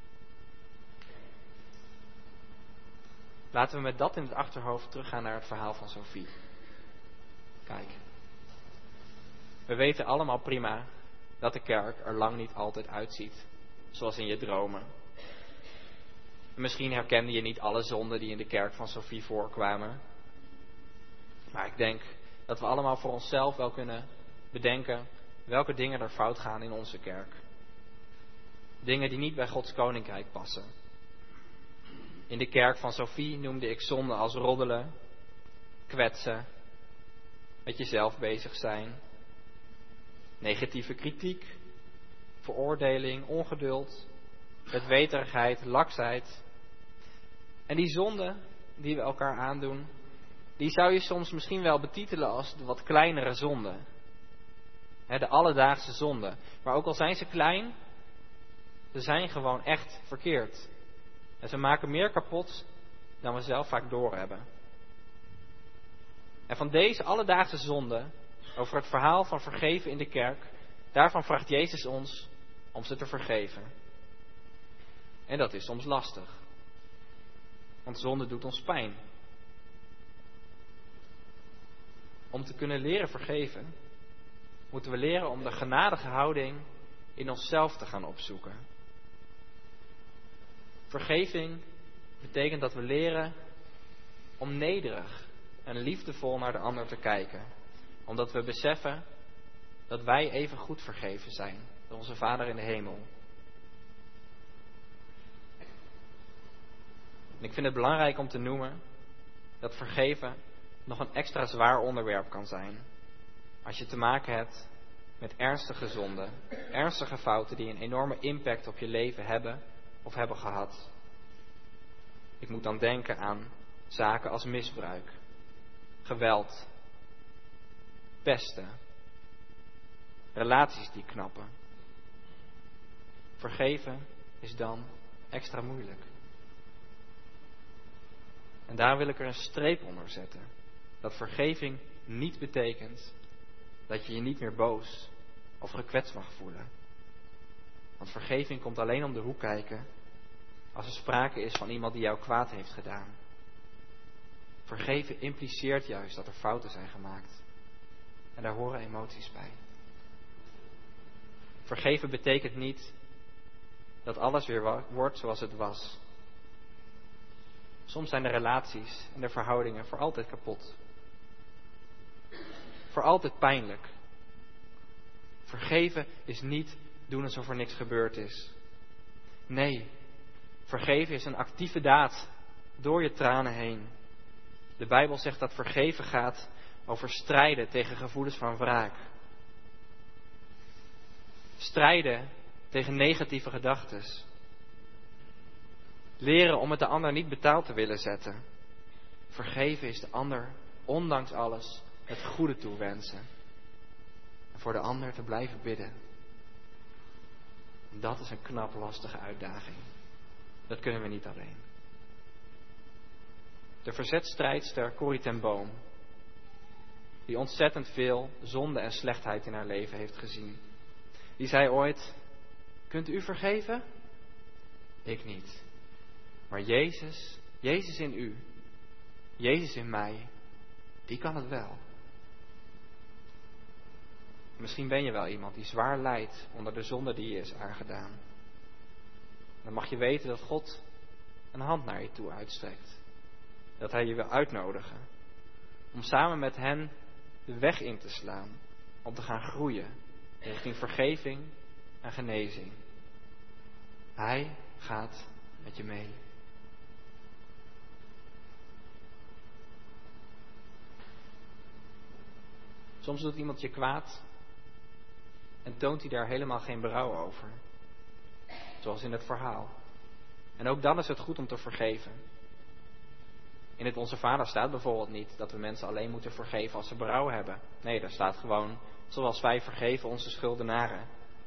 Laten we met dat in het achterhoofd teruggaan naar het verhaal van Sophie. Kijk, we weten allemaal prima dat de kerk er lang niet altijd uitziet zoals in je dromen. Misschien herkende je niet alle zonden die in de kerk van Sophie voorkwamen. Maar ik denk dat we allemaal voor onszelf wel kunnen bedenken welke dingen er fout gaan in onze kerk. Dingen die niet bij Gods koninkrijk passen. In de kerk van Sophie noemde ik zonden als roddelen, kwetsen, met jezelf bezig zijn, negatieve kritiek, veroordeling, ongeduld, bedweterigheid, laksheid. En die zonden die we elkaar aandoen, die zou je soms misschien wel betitelen als de wat kleinere zonden. He, de alledaagse zonden. Maar ook al zijn ze klein, ze zijn gewoon echt verkeerd. En ze maken meer kapot dan we zelf vaak doorhebben. En van deze alledaagse zonden, over het verhaal van vergeven in de kerk, daarvan vraagt Jezus ons om ze te vergeven. En dat is soms lastig. Want zonde doet ons pijn. Om te kunnen leren vergeven, moeten we leren om de genadige houding in onszelf te gaan opzoeken. Vergeving betekent dat we leren om nederig en liefdevol naar de ander te kijken. Omdat we beseffen dat wij even goed vergeven zijn door onze Vader in de hemel. En ik vind het belangrijk om te noemen dat vergeven nog een extra zwaar onderwerp kan zijn. Als je te maken hebt met ernstige zonden, ernstige fouten die een enorme impact op je leven hebben of hebben gehad. Ik moet dan denken aan zaken als misbruik, geweld, pesten, relaties die knappen. Vergeven is dan extra moeilijk. En daar wil ik er een streep onder zetten. Dat vergeving niet betekent dat je je niet meer boos of gekwetst mag voelen. Want vergeving komt alleen om de hoek kijken als er sprake is van iemand die jou kwaad heeft gedaan. Vergeven impliceert juist dat er fouten zijn gemaakt. En daar horen emoties bij. Vergeven betekent niet dat alles weer wordt zoals het was. Soms zijn de relaties en de verhoudingen voor altijd kapot. Voor altijd pijnlijk. Vergeven is niet doen alsof er niks gebeurd is. Nee, vergeven is een actieve daad door je tranen heen. De Bijbel zegt dat vergeven gaat over strijden tegen gevoelens van wraak. Strijden tegen negatieve gedachten. Leren om het de ander niet betaald te willen zetten. Vergeven is de ander, ondanks alles, het goede toewensen. En voor de ander te blijven bidden. En dat is een knap lastige uitdaging. Dat kunnen we niet alleen. De verzetstrijdster Corrie ten Boom, die ontzettend veel zonde en slechtheid in haar leven heeft gezien, die zei ooit: kunt u vergeven? Ik niet. Maar Jezus, Jezus in u, Jezus in mij, die kan het wel. Misschien ben je wel iemand die zwaar lijdt onder de zonde die je is aangedaan. Dan mag je weten dat God een hand naar je toe uitstrekt. Dat Hij je wil uitnodigen om samen met hen de weg in te slaan, om te gaan groeien richting vergeving en genezing. Hij gaat met je mee. Soms doet iemand je kwaad en toont hij daar helemaal geen berouw over. Zoals in het verhaal. En ook dan is het goed om te vergeven. In het Onze Vader staat bijvoorbeeld niet dat we mensen alleen moeten vergeven als ze berouw hebben. Nee, daar staat gewoon: zoals wij vergeven onze schuldenaren.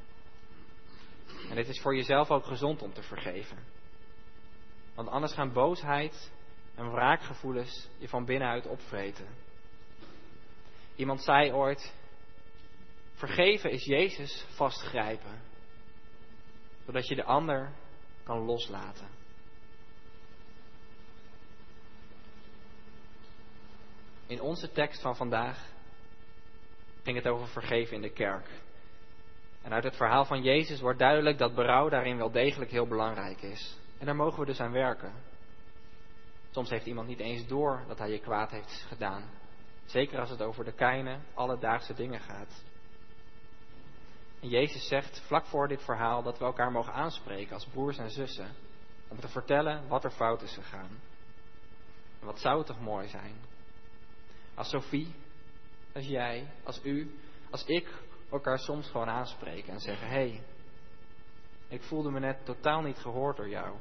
En het is voor jezelf ook gezond om te vergeven. Want anders gaan boosheid en wraakgevoelens je van binnenuit opvreten. Iemand zei ooit: vergeven is Jezus vastgrijpen, zodat je de ander kan loslaten. In onze tekst van vandaag ging het over vergeven in de kerk. En uit het verhaal van Jezus wordt duidelijk dat berouw daarin wel degelijk heel belangrijk is. En daar mogen we dus aan werken. Soms heeft iemand niet eens door dat hij je kwaad heeft gedaan. Zeker als het over de kleine, alledaagse dingen gaat. En Jezus zegt vlak voor dit verhaal dat we elkaar mogen aanspreken als broers en zussen. Om te vertellen wat er fout is gegaan. En wat zou het toch mooi zijn. Als Sophie, als jij, als u, als ik elkaar soms gewoon aanspreken en zeggen: hé, hey, ik voelde me net totaal niet gehoord door jou.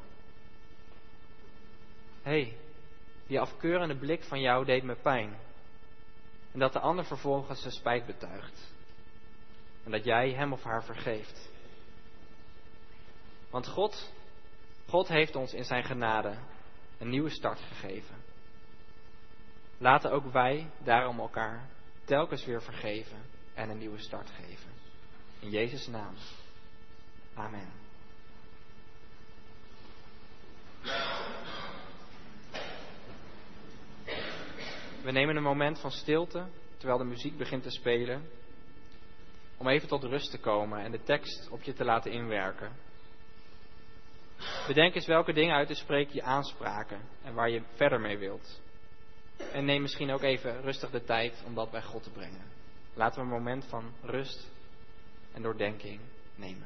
Hé, hey, die afkeurende blik van jou deed me pijn. En dat de ander vervolgens zijn spijt betuigt. En dat jij hem of haar vergeeft. Want God, God heeft ons in zijn genade een nieuwe start gegeven. Laten ook wij daarom elkaar telkens weer vergeven en een nieuwe start geven. In Jezus' naam. Amen. We nemen een moment van stilte terwijl de muziek begint te spelen. Om even tot rust te komen en de tekst op je te laten inwerken. Bedenk eens welke dingen uit de spreek je aanspraken en waar je verder mee wilt. En neem misschien ook even rustig de tijd om dat bij God te brengen. Laten we een moment van rust en doordenking nemen.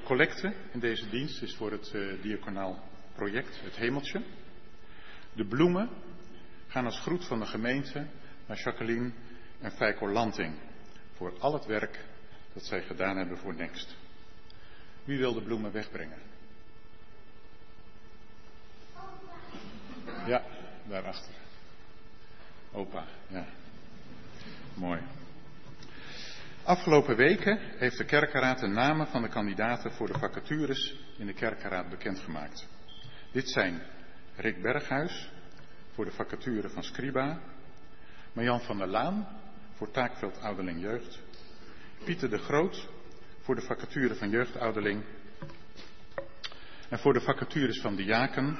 collecte in deze dienst is voor het uh, diaconaal project Het Hemeltje. De bloemen gaan als groet van de gemeente naar Jacqueline en Feiko Lanting voor al het werk dat zij gedaan hebben voor Next. Wie wil de bloemen wegbrengen? Ja, daarachter. Opa, ja. Mooi. Afgelopen weken heeft de kerkenraad de namen van de kandidaten voor de vacatures in de kerkenraad bekendgemaakt. Dit zijn Rick Berghuis voor de vacature van Scriba, Marjan van der Laan voor taakveld Ouderling Jeugd, Pieter de Groot voor de vacature van Jeugdouderling en voor de vacatures van diaken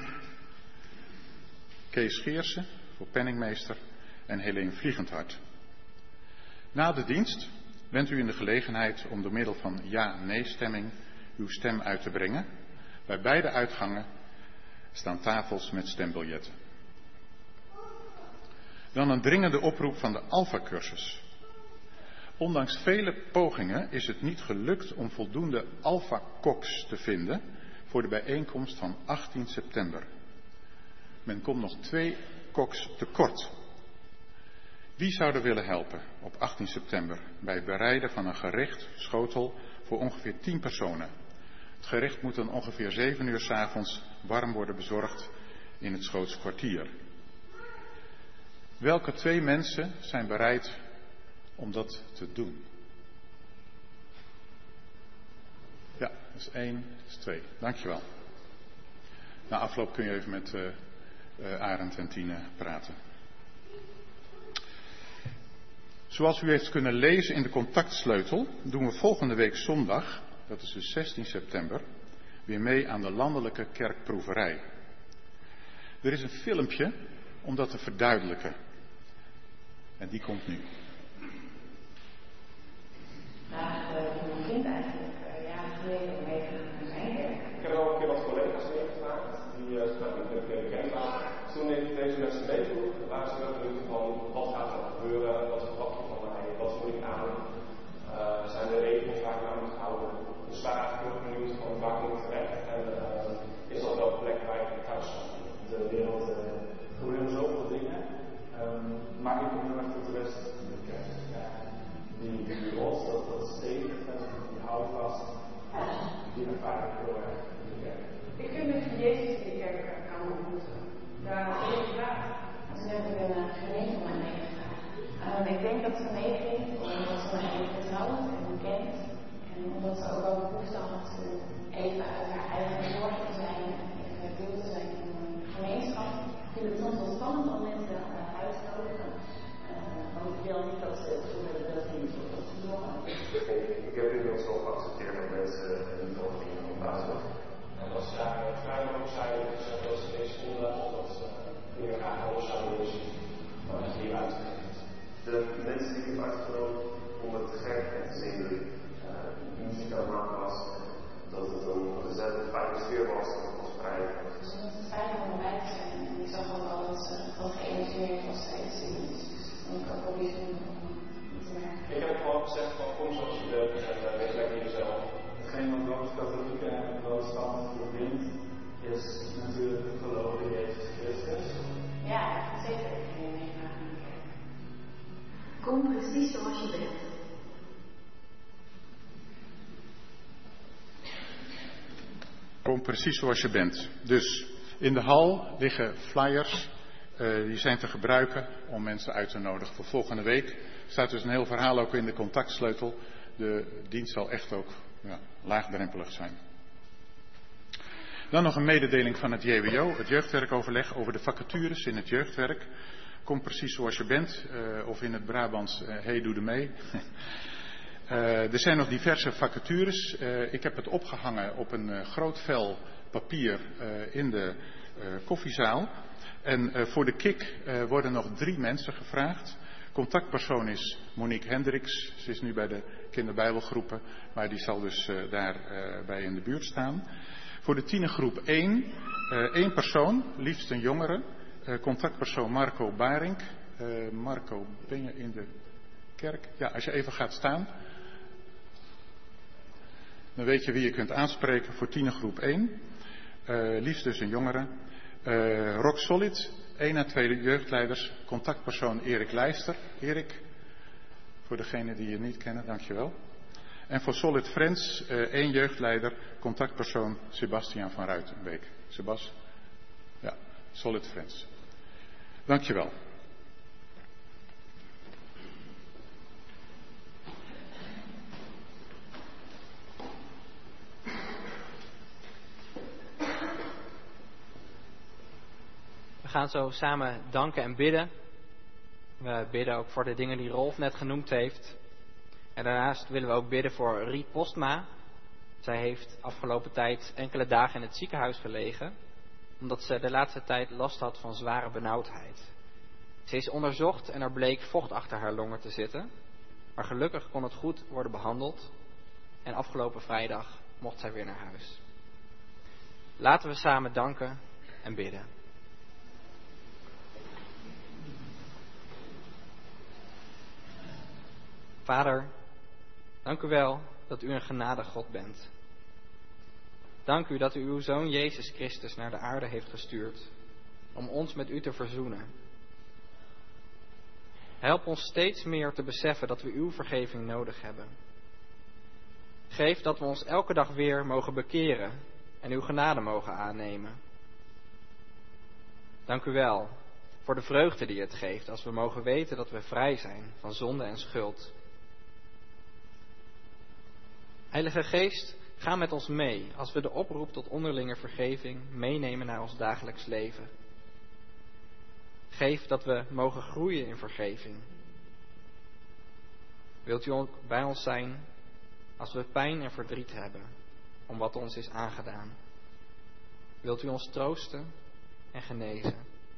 Kees Geersen voor penningmeester en Helene Vliegendhart. Na de dienst bent u in de gelegenheid om door middel van ja-nee-stemming uw stem uit te brengen. Bij beide uitgangen staan tafels met stembiljetten. Dan een dringende oproep van de Alpha-cursus. Ondanks vele pogingen is het niet gelukt om voldoende Alpha-koks te vinden voor de bijeenkomst van achttien september. Men komt nog twee koks tekort. Wie zou er willen helpen op achttien september bij het bereiden van een gerecht schotel voor ongeveer tien personen? Het gerecht moet dan ongeveer zeven uur 's avonds warm worden bezorgd in het Schootse kwartier. Welke twee mensen zijn bereid om dat te doen? Ja, dat is één, dat is twee. Dankjewel. Na afloop kun je even met uh, uh, Arend en Tine praten. Zoals u heeft kunnen lezen in de contactsleutel, doen we volgende week zondag, dat is dus zestien september, weer mee aan de landelijke kerkproeverij. Er is een filmpje om dat te verduidelijken. En die komt nu. Vraag van mijn kind eigenlijk uh, jaren geleden meegegaan naar zijn werk. Ik heb al een keer wat collega's meegevraagd, die uh, nou, die ik bekend waren. Toen ik deze mensen meevoeg, waren ze wel benieuwd van wat gaat er gebeuren, wat verwacht je van mij, wat moet ik aan doen. Uh, zijn de regels vaak namelijk gehouden. Dus waar eigenlijk ook benieuwd van waar moet ik terecht en uh, is dat wel een plek waar ik thuis kan. De wereld uh, gebeuren zoveel dingen, um, maar ik kom heel erg tot de rest in de kerk. Ja, die, die rots, dat, dat stevig, die houdt vast, die ervaar ik heel erg in de kerk. Ik vind dat je Jezus in de kerk kan ontmoeten. Daar is het waar. Als net een uh, gemeente maar meegevraagd. Um, ik denk dat ze meeging omdat ze me eigenlijk vertrouwt en kent. En omdat ze ook wel behoefte had om even uit haar eigen zorg te zijn. Even deel te zijn van een gemeenschap. Ik vind het soms wel spannend om mensen uh, uit te nodigen. Uh, want ik wil niet dat ze het gevoel hebben dat ze niet zo goed doorgaan. Ik heb inmiddels wel geaccepteerd dat mensen niet nodig in hun baas worden. En als ze daar vrij ook zijn, dat ze deze onderwerp of dat ze dingen graag anders zouden willen zien, dan is hier uitgegeven. De mensen die ik heb uitgenodigd om het te gek en te zingen, uh, muziek aan het maken was, dat het een gezellige, fijne sfeer was, dat het was vrij. Dus het is fijn om erbij te zijn en ik zag ook wel dat ze gewoon geëmotioneerd was tijdens de zingen. Dus dat vond ik ook wel bijzonder om te merken. Ik heb gewoon gezegd van kom zoals je bent en uh, wees lekker jezelf. Hetgeen wat Rooms-Katholiek en protestant verbindt, is natuurlijk het geloof in Jezus Christus. Ja, zeker. Ik ging meegaan in de kerk. Kom precies zoals je bent. Kom precies zoals je bent. Dus in de hal liggen flyers, uh, die zijn te gebruiken om mensen uit te nodigen voor volgende week. Er staat dus een heel verhaal ook in de contactsleutel. De dienst zal echt ook ja, laagdrempelig zijn. Dan nog een mededeling van het J W O, het jeugdwerkoverleg, over de vacatures in het jeugdwerk. Kom precies zoals je bent, uh, of in het Brabants, uh, hey doe er mee. Uh, er zijn nog diverse vacatures. Uh, ik heb het opgehangen op een uh, groot vel papier uh, in de uh, koffiezaal. En uh, voor de K I K uh, worden nog drie mensen gevraagd. Contactpersoon is Monique Hendricks. Ze is nu bij de kinderbijbelgroepen, maar die zal dus uh, daar uh, bij in de buurt staan. Voor de tienergroep één, uh, één persoon, liefst een jongere. Uh, contactpersoon Marco Barink. Uh, Marco, ben je in de kerk? Ja, als je even gaat staan. Dan weet je wie je kunt aanspreken voor tienergroep één. Uh, liefst dus een jongere. Uh, Rock Solid, één en twee jeugdleiders. Contactpersoon Erik Leijster. Erik, voor degenen die je niet kennen, dankjewel. En voor Solid Friends, uh, één jeugdleider. Contactpersoon Sebastiaan van Ruitenbeek. Sebas? Ja, Solid Friends. Dankjewel. We gaan zo samen danken en bidden. We bidden ook voor de dingen die Rolf net genoemd heeft. En daarnaast willen we ook bidden voor Riet Postma. Zij heeft afgelopen tijd enkele dagen in het ziekenhuis gelegen, omdat ze de laatste tijd last had van zware benauwdheid. Ze is onderzocht en er bleek vocht achter haar longen te zitten. Maar gelukkig kon het goed worden behandeld. En afgelopen vrijdag mocht zij weer naar huis. Laten we samen danken en bidden. Vader, dank u wel dat u een genadig God bent. Dank u dat u uw Zoon Jezus Christus naar de aarde heeft gestuurd om ons met u te verzoenen. Help ons steeds meer te beseffen dat we uw vergeving nodig hebben. Geef dat we ons elke dag weer mogen bekeren en uw genade mogen aannemen. Dank u wel voor de vreugde die het geeft als we mogen weten dat we vrij zijn van zonde en schuld. Heilige Geest, ga met ons mee als we de oproep tot onderlinge vergeving meenemen naar ons dagelijks leven. Geef dat we mogen groeien in vergeving. Wilt u ook bij ons zijn als we pijn en verdriet hebben om wat ons is aangedaan? Wilt u ons troosten en genezen?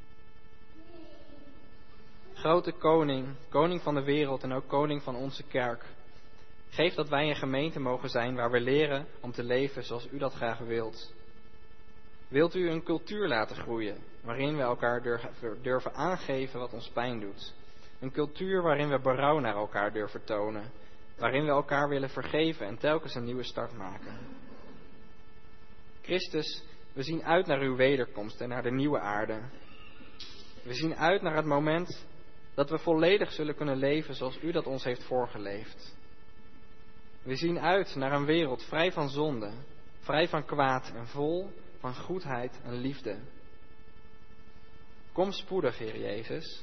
Grote koning, koning van de wereld en ook koning van onze kerk, geef dat wij een gemeente mogen zijn waar we leren om te leven zoals u dat graag wilt. Wilt u een cultuur laten groeien waarin we elkaar durven aangeven wat ons pijn doet? Een cultuur waarin we berouw naar elkaar durven tonen, waarin we elkaar willen vergeven en telkens een nieuwe start maken. Christus, we zien uit naar uw wederkomst en naar de nieuwe aarde. We zien uit naar het moment dat we volledig zullen kunnen leven zoals u dat ons heeft voorgeleefd. We zien uit naar een wereld vrij van zonde, vrij van kwaad en vol van goedheid en liefde. Kom spoedig, Heer Jezus.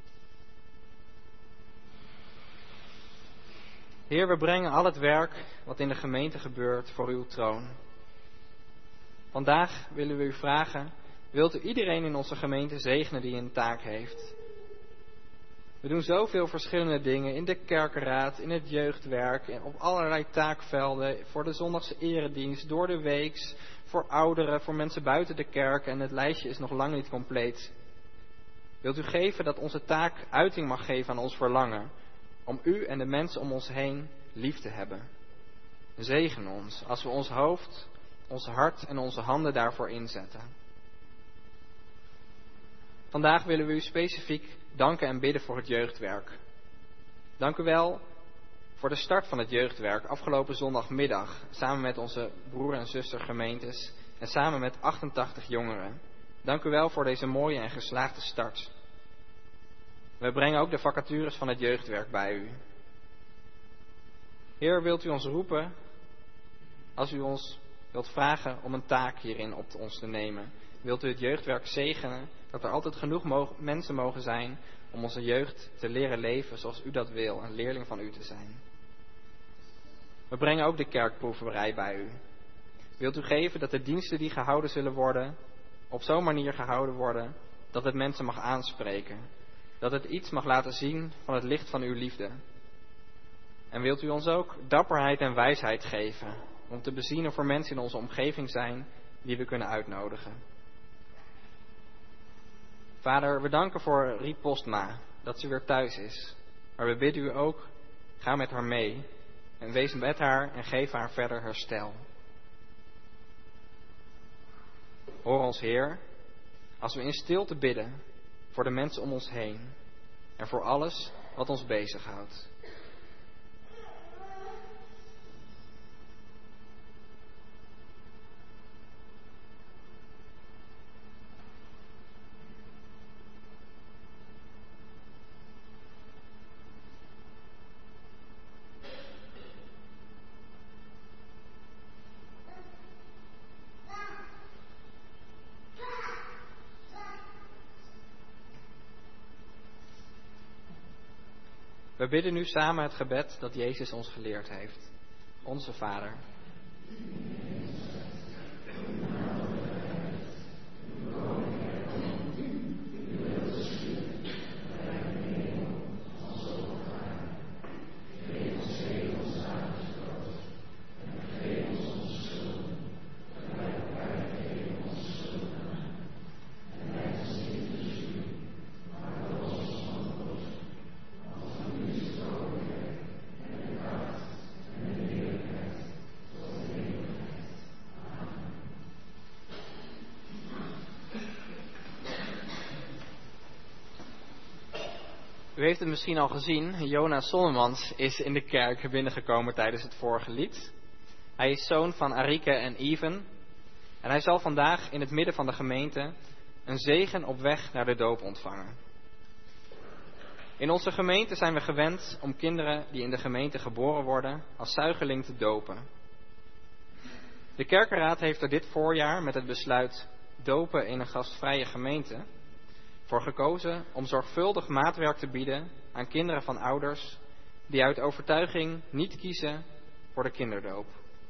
Heer, we brengen al het werk wat in de gemeente gebeurt voor uw troon. Vandaag willen we u vragen, wilt u iedereen in onze gemeente zegenen die een taak heeft? We doen zoveel verschillende dingen in de kerkenraad, in het jeugdwerk, op allerlei taakvelden, voor de zondagse eredienst, door de weeks, voor ouderen, voor mensen buiten de kerk en het lijstje is nog lang niet compleet. Wilt u geven dat onze taak uiting mag geven aan ons verlangen, om u en de mensen om ons heen lief te hebben? Zegen ons als we ons hoofd, ons hart en onze handen daarvoor inzetten. Vandaag willen we u specifiek danken en bidden voor het jeugdwerk. Dank u wel voor de start van het jeugdwerk afgelopen zondagmiddag, samen met onze broer- en zustergemeentes en samen met achtentachtig jongeren. Dank u wel voor deze mooie en geslaagde start. We brengen ook de vacatures van het jeugdwerk bij u. Heer, wilt u ons roepen als u ons wilt vragen om een taak hierin op ons te nemen? Wilt u het jeugdwerk zegenen, dat er altijd genoeg mogen, mensen mogen zijn om onze jeugd te leren leven zoals u dat wil, een leerling van u te zijn. We brengen ook de kerkproeverij bij u. Wilt u geven dat de diensten die gehouden zullen worden, op zo'n manier gehouden worden, dat het mensen mag aanspreken. Dat het iets mag laten zien van het licht van uw liefde. En wilt u ons ook dapperheid en wijsheid geven, om te bezien of er mensen in onze omgeving zijn die we kunnen uitnodigen. Vader, we danken voor Riet Postma, dat ze weer thuis is. Maar we bidden u ook, ga met haar mee en wees met haar en geef haar verder herstel. Hoor ons, Heer, als we in stilte bidden voor de mensen om ons heen en voor alles wat ons bezighoudt. We bidden nu samen het gebed dat Jezus ons geleerd heeft. Onze Vader. U heeft het misschien al gezien, Jona Sonnemans is in de kerk binnengekomen tijdens het vorige lied. Hij is zoon van Arike en Even en hij zal vandaag in het midden van de gemeente een zegen op weg naar de doop ontvangen. In onze gemeente zijn we gewend om kinderen die in de gemeente geboren worden als zuigeling te dopen. De kerkenraad heeft er dit voorjaar met het besluit dopen in een gastvrije gemeente voor gekozen om zorgvuldig maatwerk te bieden aan kinderen van ouders die uit overtuiging niet kiezen voor de kinderdoop.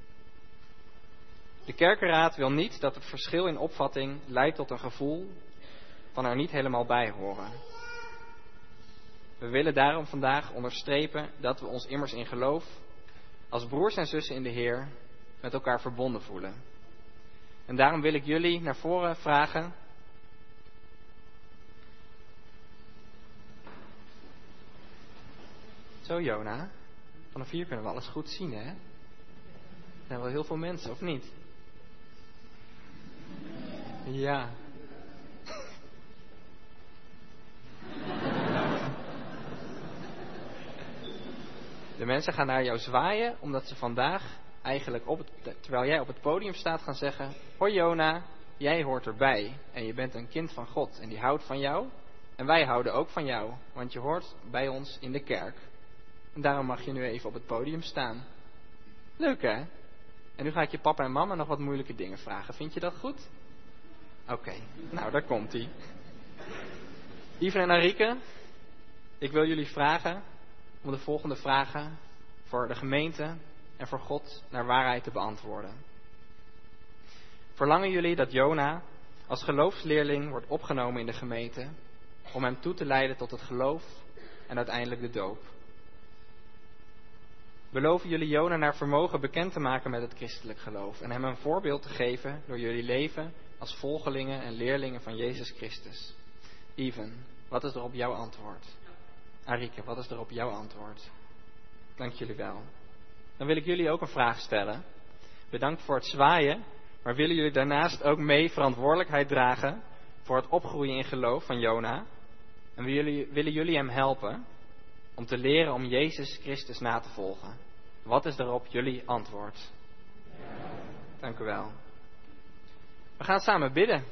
De kerkenraad wil niet dat het verschil in opvatting leidt tot een gevoel van er niet helemaal bij horen. We willen daarom vandaag onderstrepen dat we ons immers in geloof als broers en zussen in de Heer met elkaar verbonden voelen. En daarom wil ik jullie naar voren vragen Zo Jona, vanaf hier kunnen we alles goed zien, hè? Er zijn wel heel veel mensen, of niet? Ja. De mensen gaan naar jou zwaaien, omdat ze vandaag eigenlijk, op het, terwijl jij op het podium staat, gaan zeggen: hoi Jona, jij hoort erbij en je bent een kind van God en die houdt van jou. En wij houden ook van jou, want je hoort bij ons in de kerk. En daarom mag je nu even op het podium staan. Leuk hè? En nu ga ik je papa en mama nog wat moeilijke dingen vragen. Vind je dat goed? Oké, okay. Nou daar komt ie. Ivan en Arike, ik wil jullie vragen om de volgende vragen voor de gemeente en voor God naar waarheid te beantwoorden. Verlangen jullie dat Jona als geloofsleerling wordt opgenomen in de gemeente om hem toe te leiden tot het geloof en uiteindelijk de doop? Beloven jullie Jona naar vermogen bekend te maken met het christelijk geloof en hem een voorbeeld te geven door jullie leven als volgelingen en leerlingen van Jezus Christus? Even, wat is er op jouw antwoord? Arike, wat is er op jouw antwoord? Dank jullie wel. Dan wil ik jullie ook een vraag stellen. Bedankt voor het zwaaien, maar willen jullie daarnaast ook mee verantwoordelijkheid dragen voor het opgroeien in geloof van Jona? En willen jullie, willen jullie hem helpen om te leren om Jezus Christus na te volgen? Wat is daarop jullie antwoord? Dank u wel. We gaan samen bidden.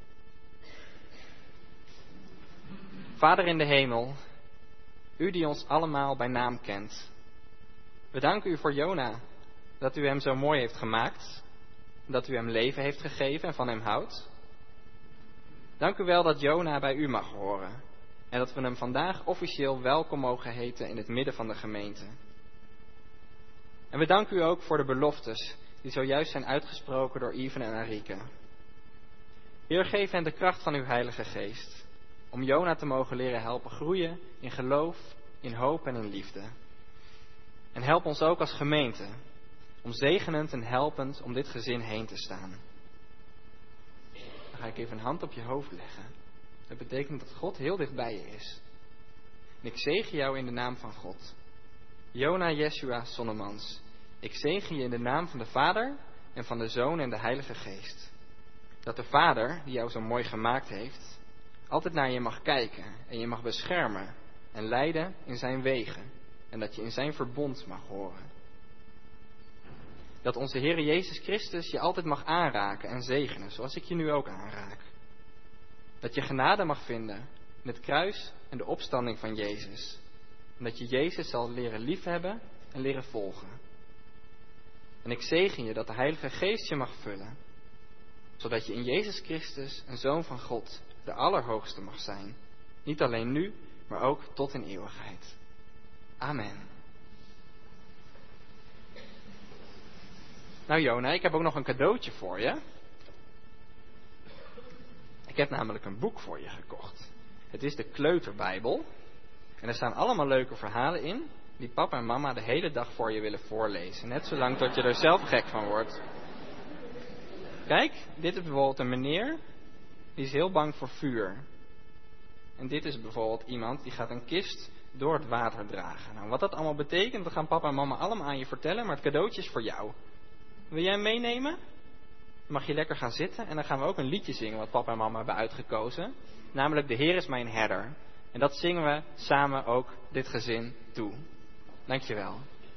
Vader in de hemel, u die ons allemaal bij naam kent. We danken u voor Jona, dat u hem zo mooi heeft gemaakt, dat u hem leven heeft gegeven en van hem houdt. Dank u wel dat Jona bij u mag horen en dat we hem vandaag officieel welkom mogen heten in het midden van de gemeente. En we danken u ook voor de beloftes die zojuist zijn uitgesproken door Even en Arike. Heer, geef hen de kracht van uw Heilige Geest, om Jona te mogen leren helpen groeien in geloof, in hoop en in liefde. En help ons ook als gemeente, om zegenend en helpend om dit gezin heen te staan. Dan ga ik even een hand op je hoofd leggen. Dat betekent dat God heel dicht bij je is. En ik zegen jou in de naam van God. Jona Yeshua Sonnemans, ik zegen je in de naam van de Vader en van de Zoon en de Heilige Geest. Dat de Vader, die jou zo mooi gemaakt heeft, altijd naar je mag kijken en je mag beschermen en leiden in zijn wegen. En dat je in zijn verbond mag horen. Dat onze Heer Jezus Christus je altijd mag aanraken en zegenen, zoals ik je nu ook aanraak. Dat je genade mag vinden in het kruis en de opstanding van Jezus. En dat je Jezus zal leren liefhebben en leren volgen. En ik zegen je dat de Heilige Geest je mag vullen, zodat je in Jezus Christus een Zoon van God, de Allerhoogste mag zijn. Niet alleen nu, maar ook tot in eeuwigheid. Amen. Nou Jona, ik heb ook nog een cadeautje voor je. Ik heb namelijk een boek voor je gekocht. Het is de Kleuterbijbel. En er staan allemaal leuke verhalen in, die papa en mama de hele dag voor je willen voorlezen. Net zolang tot je er zelf gek van wordt. Kijk, dit is bijvoorbeeld een meneer, die is heel bang voor vuur. En dit is bijvoorbeeld iemand die gaat een kist door het water dragen. Nou, wat dat allemaal betekent, dat gaan papa en mama allemaal aan je vertellen, maar het cadeautje is voor jou. Wil jij hem meenemen? Dan mag je lekker gaan zitten en dan gaan we ook een liedje zingen wat papa en mama hebben uitgekozen. Namelijk De Heer is mijn herder. En dat zingen we samen ook dit gezin toe. Dankjewel.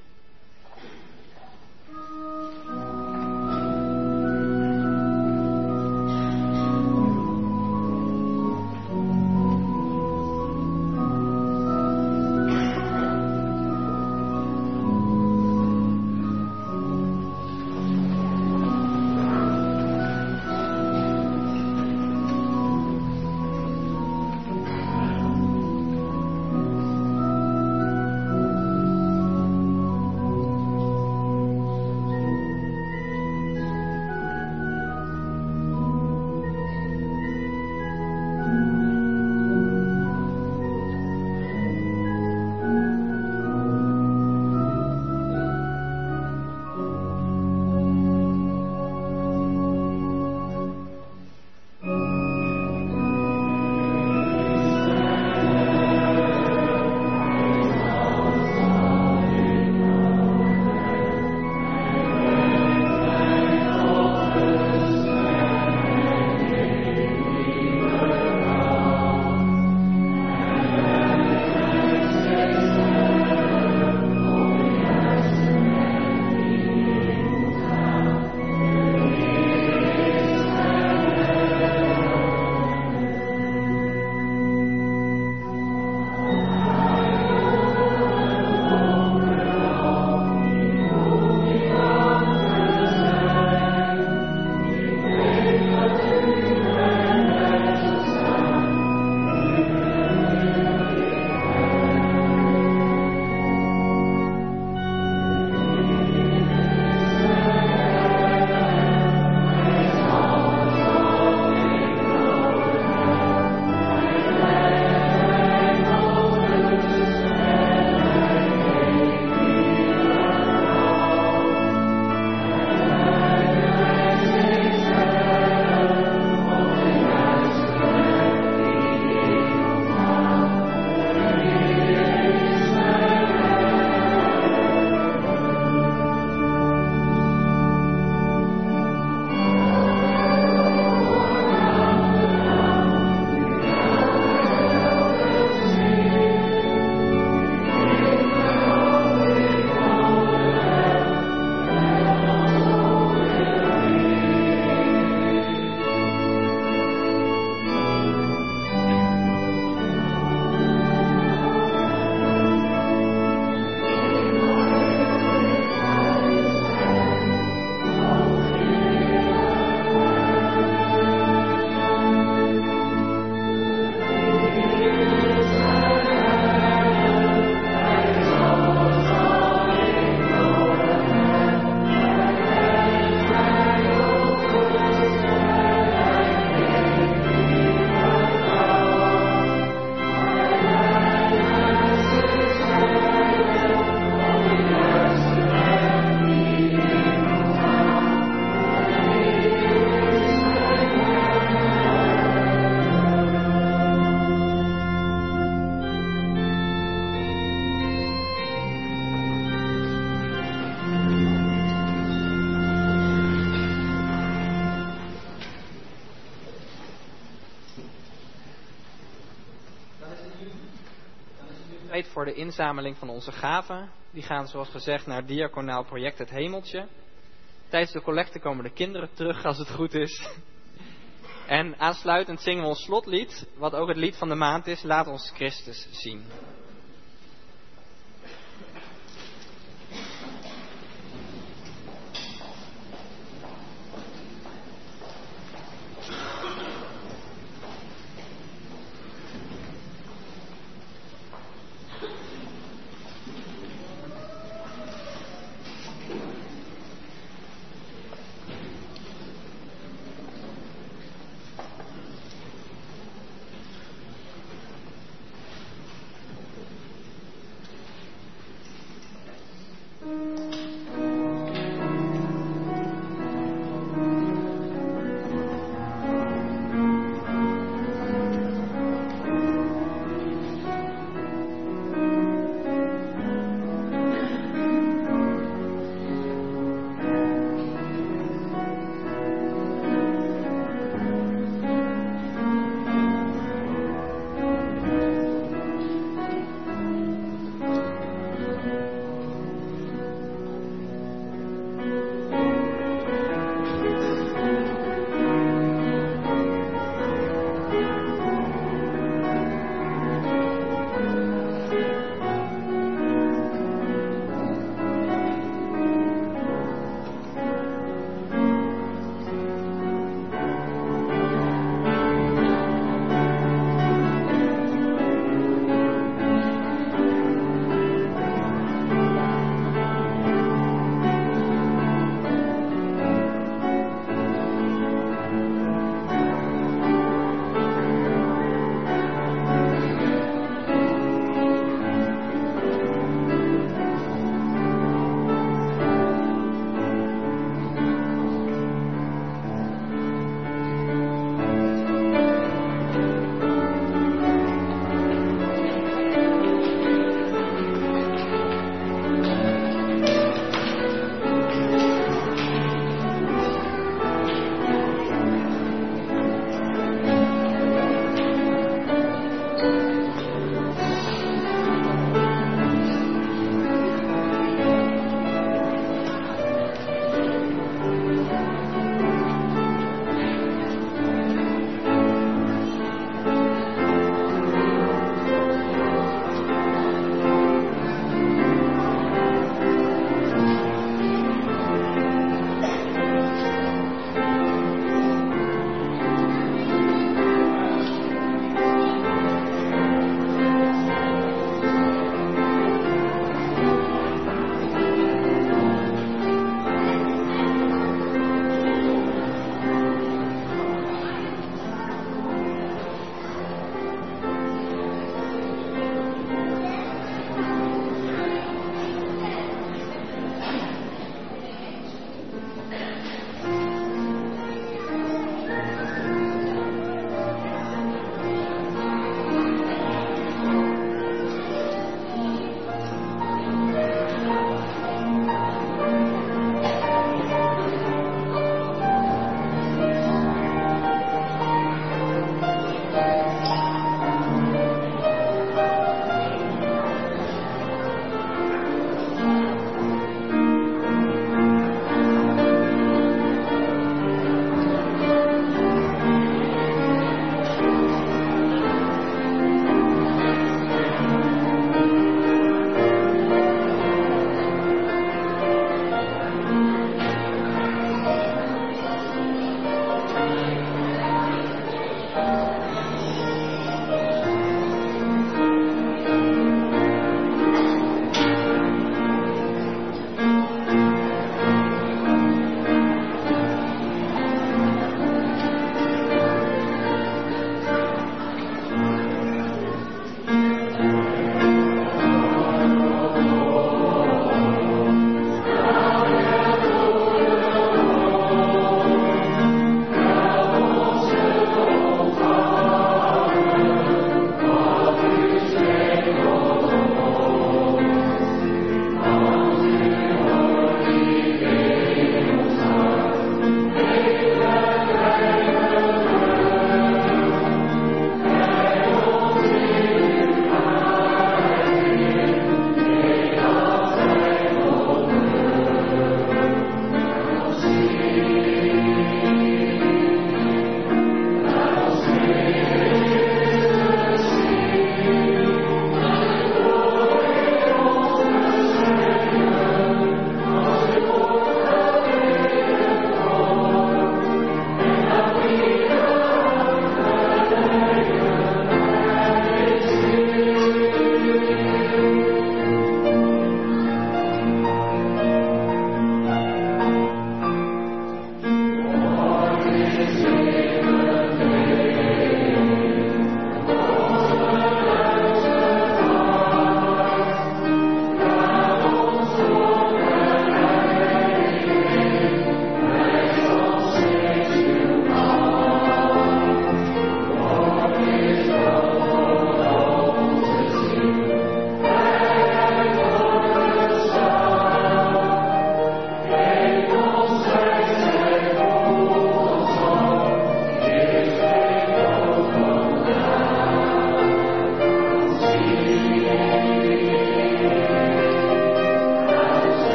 Voor de inzameling van onze gaven. Die gaan zoals gezegd naar het diaconaal project Het Hemeltje. Tijdens de collecte komen de kinderen terug als het goed is. En aansluitend zingen we ons slotlied, wat ook het lied van de maand is, Laat ons Christus zien.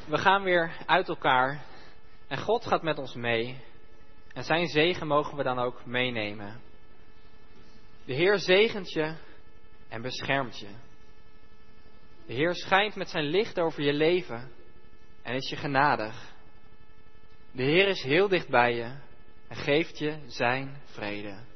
we gaan weer uit elkaar en God gaat met ons mee. En zijn zegen mogen we dan ook meenemen. De Heer zegent je en beschermt je. De Heer schijnt met zijn licht over je leven en is je genadig. De Heer is heel dicht bij je en geeft je zijn vrede.